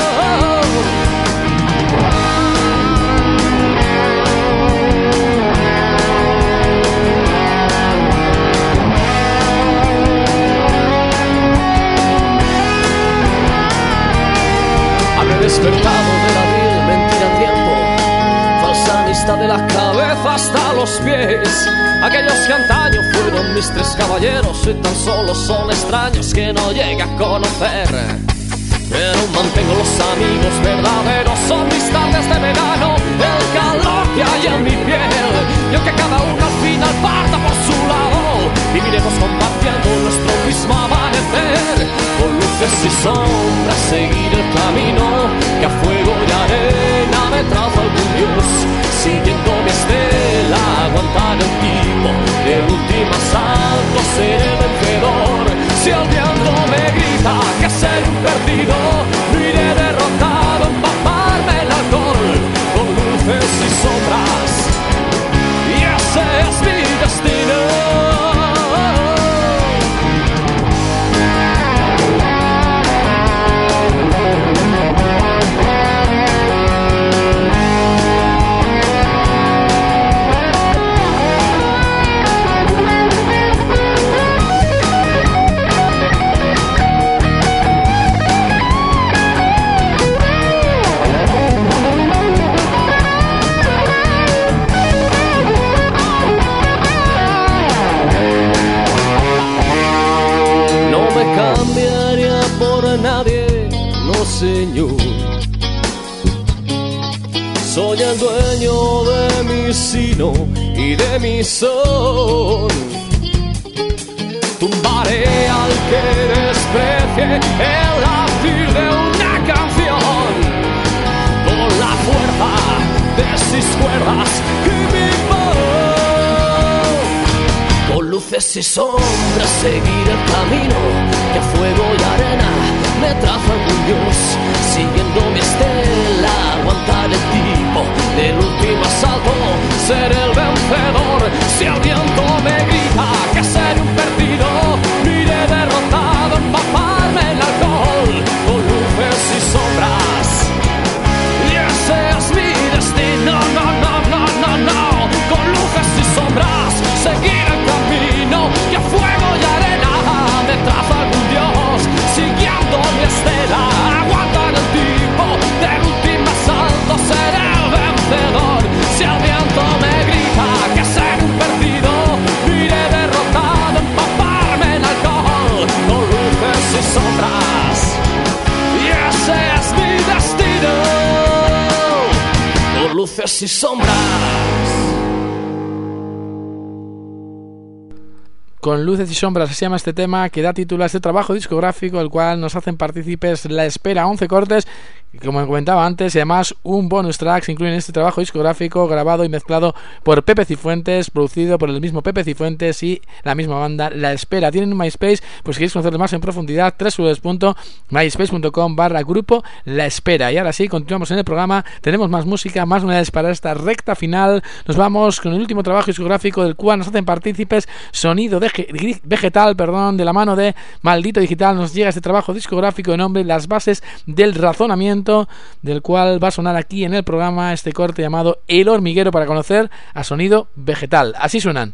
Despertado de la vil mentira tiempo, falsa amistad de la cabeza hasta los pies. Aquellos que antaño fueron mis tres caballeros y tan solo son extraños que no llegué a conocer. Pero mantengo los amigos verdaderos, son mis tardes de verano, el calor que hay en mi piel. Y aunque cada uno al final parta por su lado, viviremos compartiendo nuestro mismo amanecer. Con luces y sombras seguir el camino que a fuego y arena me traza algún dios. Siguiendo mi estela, aguantar el tipo, el último asalto seré vencedor. Si el viento me grita que seré un perdido, no iré derrotado, empaparme el alcohol, con luces y sombras. Y ese es mi destino. Cambiaría por nadie, no señor. Soy el dueño de mi sino y de mi son. Tumbaré al que desprecie el latir de una canción, con la fuerza de sus cuerdas y mi voz. Con luces y sombras seguir el camino que a fuego y arena me traza algún dios. Siguiendo mi estela, aguantar el tipo del último asalto, ser el vencedor. Si el viento me grita que seré un perdido, no iré derrotado, empaparme el alcohol, con luces y sombras. Y ese es mi destino, no, no, no, no, no. Con luces y sombras seguir el camino luces y sombras. Con luces y sombras se llama este tema, que da título a este trabajo discográfico, el cual nos hacen partícipes La Espera, 11 cortes, que como comentaba antes, y además un bonus track se incluye en este trabajo discográfico, grabado y mezclado por Pepe Cifuentes, producido por el mismo Pepe Cifuentes y la misma banda La Espera. Tienen un MySpace, pues si queréis conocerlos más en profundidad, www.myspace.com/grupo La Espera. Y ahora sí, continuamos en el programa, tenemos más música, más novedades para esta recta final. Nos vamos con el último trabajo discográfico, del cual nos hacen partícipes Sonido Vegetal, de la mano de Maldito Digital. Nos llega este trabajo discográfico de nombre Las Bases del Razonamiento, del cual va a sonar aquí en el programa este corte llamado El Hormiguero, para conocer a Sonido Vegetal. Así suenan.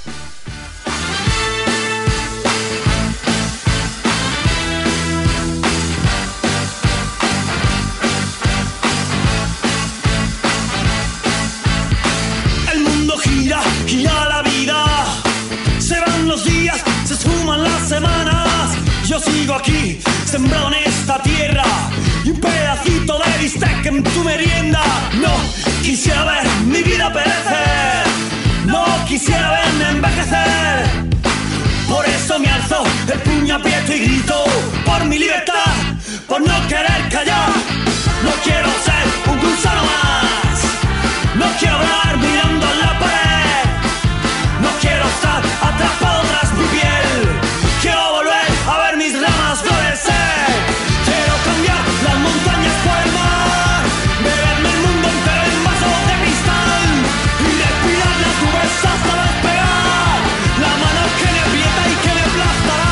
El mundo gira, gira la vida. Se van los días, se suman las semanas. Yo sigo aquí, sembrado en esta tierra, y un pedacito de bistec en tu merienda. No quisiera ver mi vida perecer, no quisiera verme envejecer. Por eso me alzo el puño aprieto y grito por mi libertad, por no querer callar. No quiero ser un gusano más, no quiero hablar mirando a la pared, no quiero estar atrapado tras mi piel. Quiero volver a ver mis ramas florecer. Quiero cambiar las montañas por el mar, beberme el mundo entero en vasos de cristal y respirar las nubes hasta despegar. La mano que me aprieta y que me aplastará.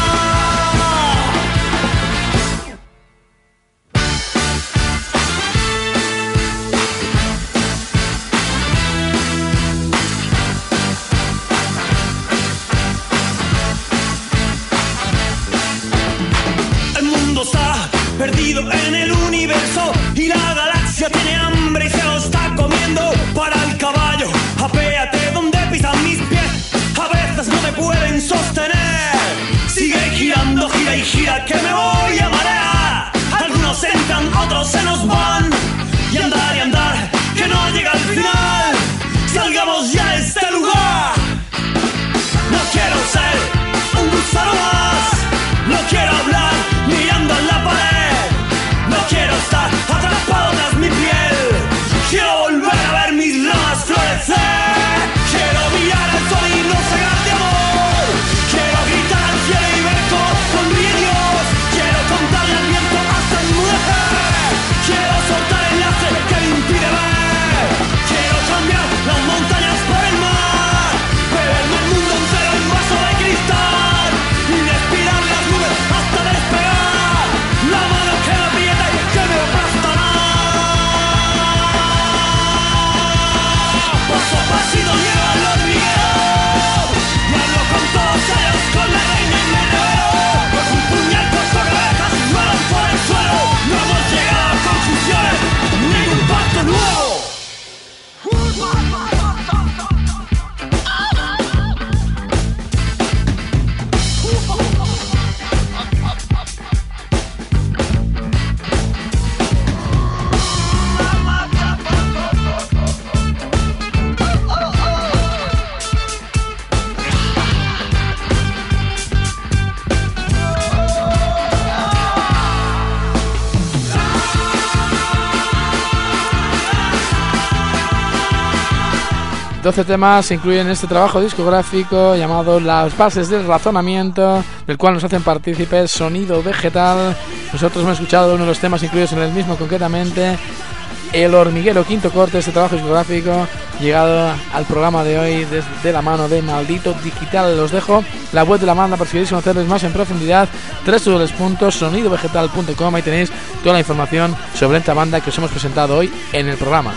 Perdido en el universo y la galaxia tiene hambre y se lo está comiendo. Para el caballo, apéate donde pisan mis pies. A veces no me pueden sostener. Sigue girando, gira y gira, que me voy a marear. Algunos entran, otros se nos van. Y andar, que no llega al final. Salgamos ya de este lugar. No quiero ser un gusano más, no quiero hablar mirando a la pared. No quiero estar atrapado tras mi piel. Quiero volver a ver mis ramas florecer. Quiero mirar al sol y no cegar de amor. Quiero gritar al cielo y ver cómo sonríe Dios. Quiero contarle al viento hasta enmudecer. Quiero soltar el lastre que me impide ver. Quiero cambiar las montañas por el mar, beberme el mundo entero en vaso de cristal y respirar las nubes hasta despegar. La mano que me aprieta y que me aplastará. Paso a pasito lleva el hormiguero, y hablo con todos ellos, con la reina y me revelo. Pues un puñal corto cabezas vuelan por el suelo. No hemos llegado a conclusiones, ningún pacto nuevo. Doce temas se incluyen en este trabajo discográfico llamado Las Bases del Razonamiento, del cual nos hacen partícipes Sonido Vegetal. Nosotros hemos escuchado uno de los temas incluidos en el mismo, concretamente El Hormiguero, quinto corte de este trabajo discográfico, llegado al programa de hoy desde la mano de Maldito Digital. Os dejo la web de la banda por si queréis conocerles más en profundidad, www.sonidovegetal.com. Ahí tenéis toda la información sobre esta banda que os hemos presentado hoy en el programa.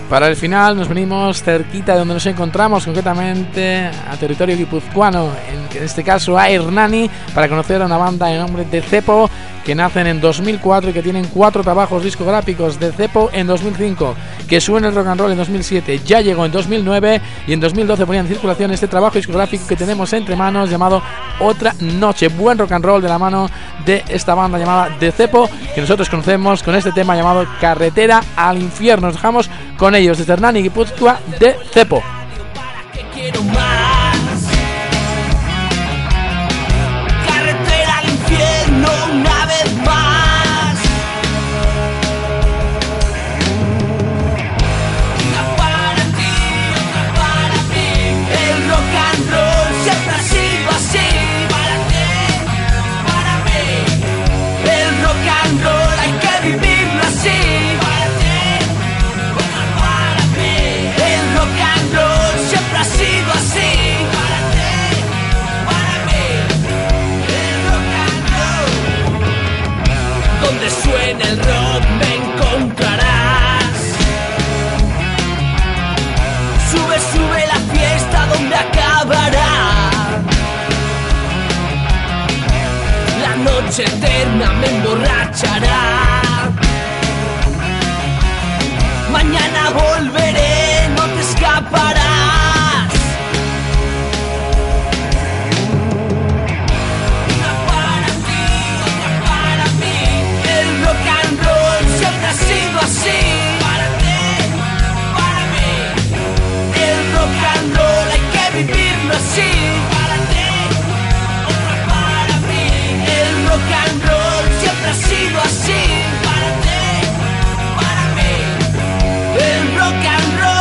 Para el final nos venimos cerquita de donde nos encontramos, concretamente a territorio guipuzcoano, en este caso a Hernani, para conocer a una banda de nombre de Cepo, que nacen en 2004 y que tienen 4 trabajos discográficos. De Cepo en 2005, que suena el rock and roll en 2007, ya llegó en 2009 y en 2012 ponía en circulación este trabajo discográfico que tenemos entre manos llamado Otra Noche. Buen rock and roll de la mano de esta banda llamada De Cepo, que nosotros conocemos con este tema llamado Carretera al Infierno. Nos dejamos con ellos desde Hernani, Guipúzcoa, De Cepo. Carretera al infierno una vez más. Una para ti, otra para mí. El rock and roll siempre ha sido así. Para ti, para mí. El rock and roll hay que vivirlo así. Para ti, otra para mí. El rock and roll siempre ha sido así. Para ti, para mí. El rock and roll. Donde suene el rock me encontrarás. Sube, sube la fiesta donde acabará. La noche eterna me emborrachará. Mañana volveré, no te escaparás. Una para ti, otra para mí. El rock and roll siempre ha sido así. Para ti, para mí. El rock and roll hay que vivirlo así. Para ti, otra para mí. El rock and roll siempre ha sido así. Para ti, para mí. El rock and roll.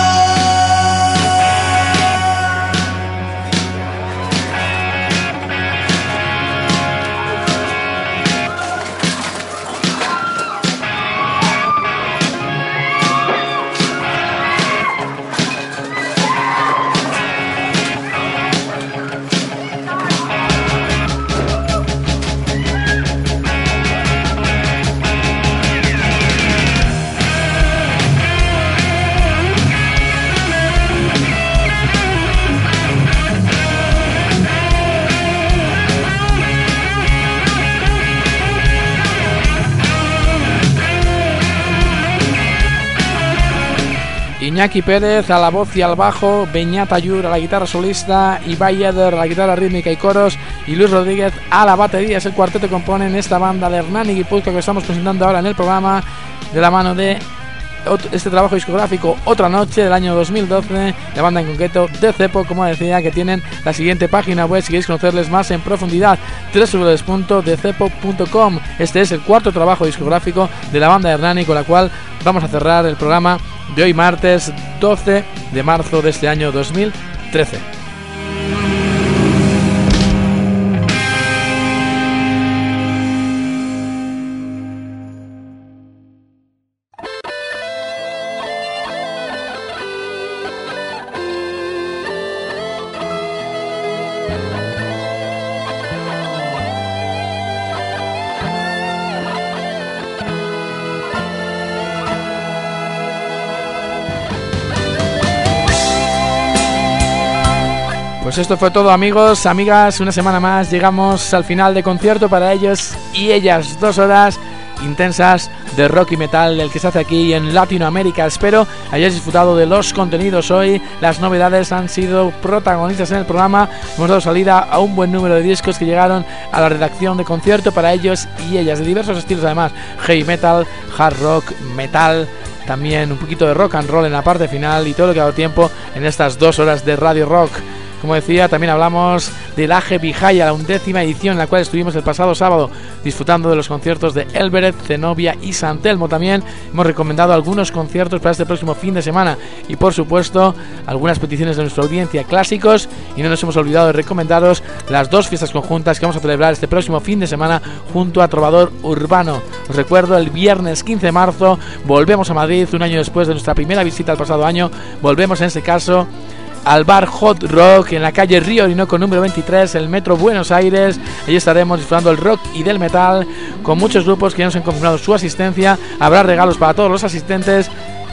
Iñaki Pérez a la voz y al bajo, Beñat Ayur a la guitarra solista, Ibai Eder a la guitarra rítmica y coros y Luis Rodríguez a la batería. Es el cuarteto que componen esta banda de Hernani, Guipúzcoa, que estamos presentando ahora en el programa de la mano de este trabajo discográfico Otra Noche del año 2012, la banda en concreto De Cepo, como decía, que tienen la siguiente página web si queréis conocerles más en profundidad, www.decepo.com. Este es el cuarto trabajo discográfico de la banda de Hernani, con la cual vamos a cerrar el programa de hoy, martes 12 de marzo de este año 2013. Pues esto fue todo, amigos, amigas, una semana más llegamos al final de concierto para ellos y ellas, 2 horas intensas de rock y metal del que se hace aquí en Latinoamérica. Espero hayáis disfrutado de los contenidos hoy, las novedades han sido protagonistas en el programa, hemos dado salida a un buen número de discos que llegaron a la redacción de concierto para ellos y ellas, de diversos estilos además, heavy metal, hard rock, metal, también un poquito de rock and roll en la parte final y todo lo que ha dado tiempo en estas 2 horas de Radio Rock. Como decía, también hablamos del AGE Vijaya, la 11ª edición en la cual estuvimos el pasado sábado disfrutando de los conciertos de Elberet, Zenobia y San Telmo. También hemos recomendado algunos conciertos para este próximo fin de semana y, por supuesto, algunas peticiones de nuestra audiencia, clásicos, y no nos hemos olvidado de recomendaros las 2 fiestas conjuntas que vamos a celebrar este próximo fin de semana junto a Trovador Urbano. Os recuerdo, el viernes 15 de marzo volvemos a Madrid, un año después de nuestra primera visita el pasado año. Volvemos en este caso al bar Hot Rock en la calle Río Orinoco número 23, el Metro Buenos Aires. Allí estaremos disfrutando del rock y del metal con muchos grupos que ya nos han confirmado su asistencia. Habrá regalos para todos los asistentes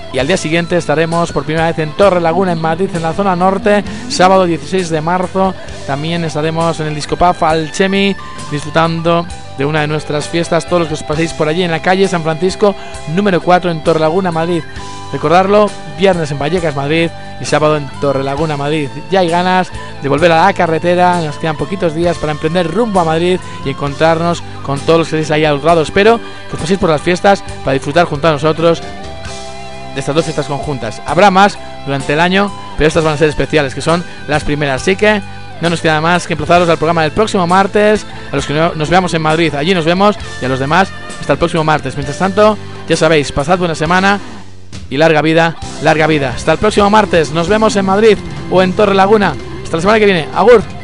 Y al día siguiente estaremos por primera vez en Torrelaguna, en Madrid, en la zona norte. Sábado 16 de marzo también estaremos en el Discopub Alchemy, disfrutando de una de nuestras fiestas. Todos los que os paséis por allí en la calle San Francisco número 4 en Torrelaguna, Madrid. Recordarlo, viernes en Vallecas, Madrid, y sábado en Torrelaguna, Madrid. Ya hay ganas de volver a la carretera, nos quedan poquitos días para emprender rumbo a Madrid y encontrarnos con todos los que estéis ahí al lado. Espero que os paséis por las fiestas para disfrutar junto a nosotros de estas dos fiestas conjuntas. Habrá más durante el año, pero estas van a ser especiales, que son las primeras. Así que no nos queda más que emplazaros al programa del próximo martes. A los que nos veamos en Madrid, allí nos vemos, y a los demás hasta el próximo martes. Mientras tanto, ya sabéis, pasad buena semana y larga vida, larga vida. Hasta el próximo martes, nos vemos en Madrid o en Torrelaguna. Hasta la semana que viene. Agur.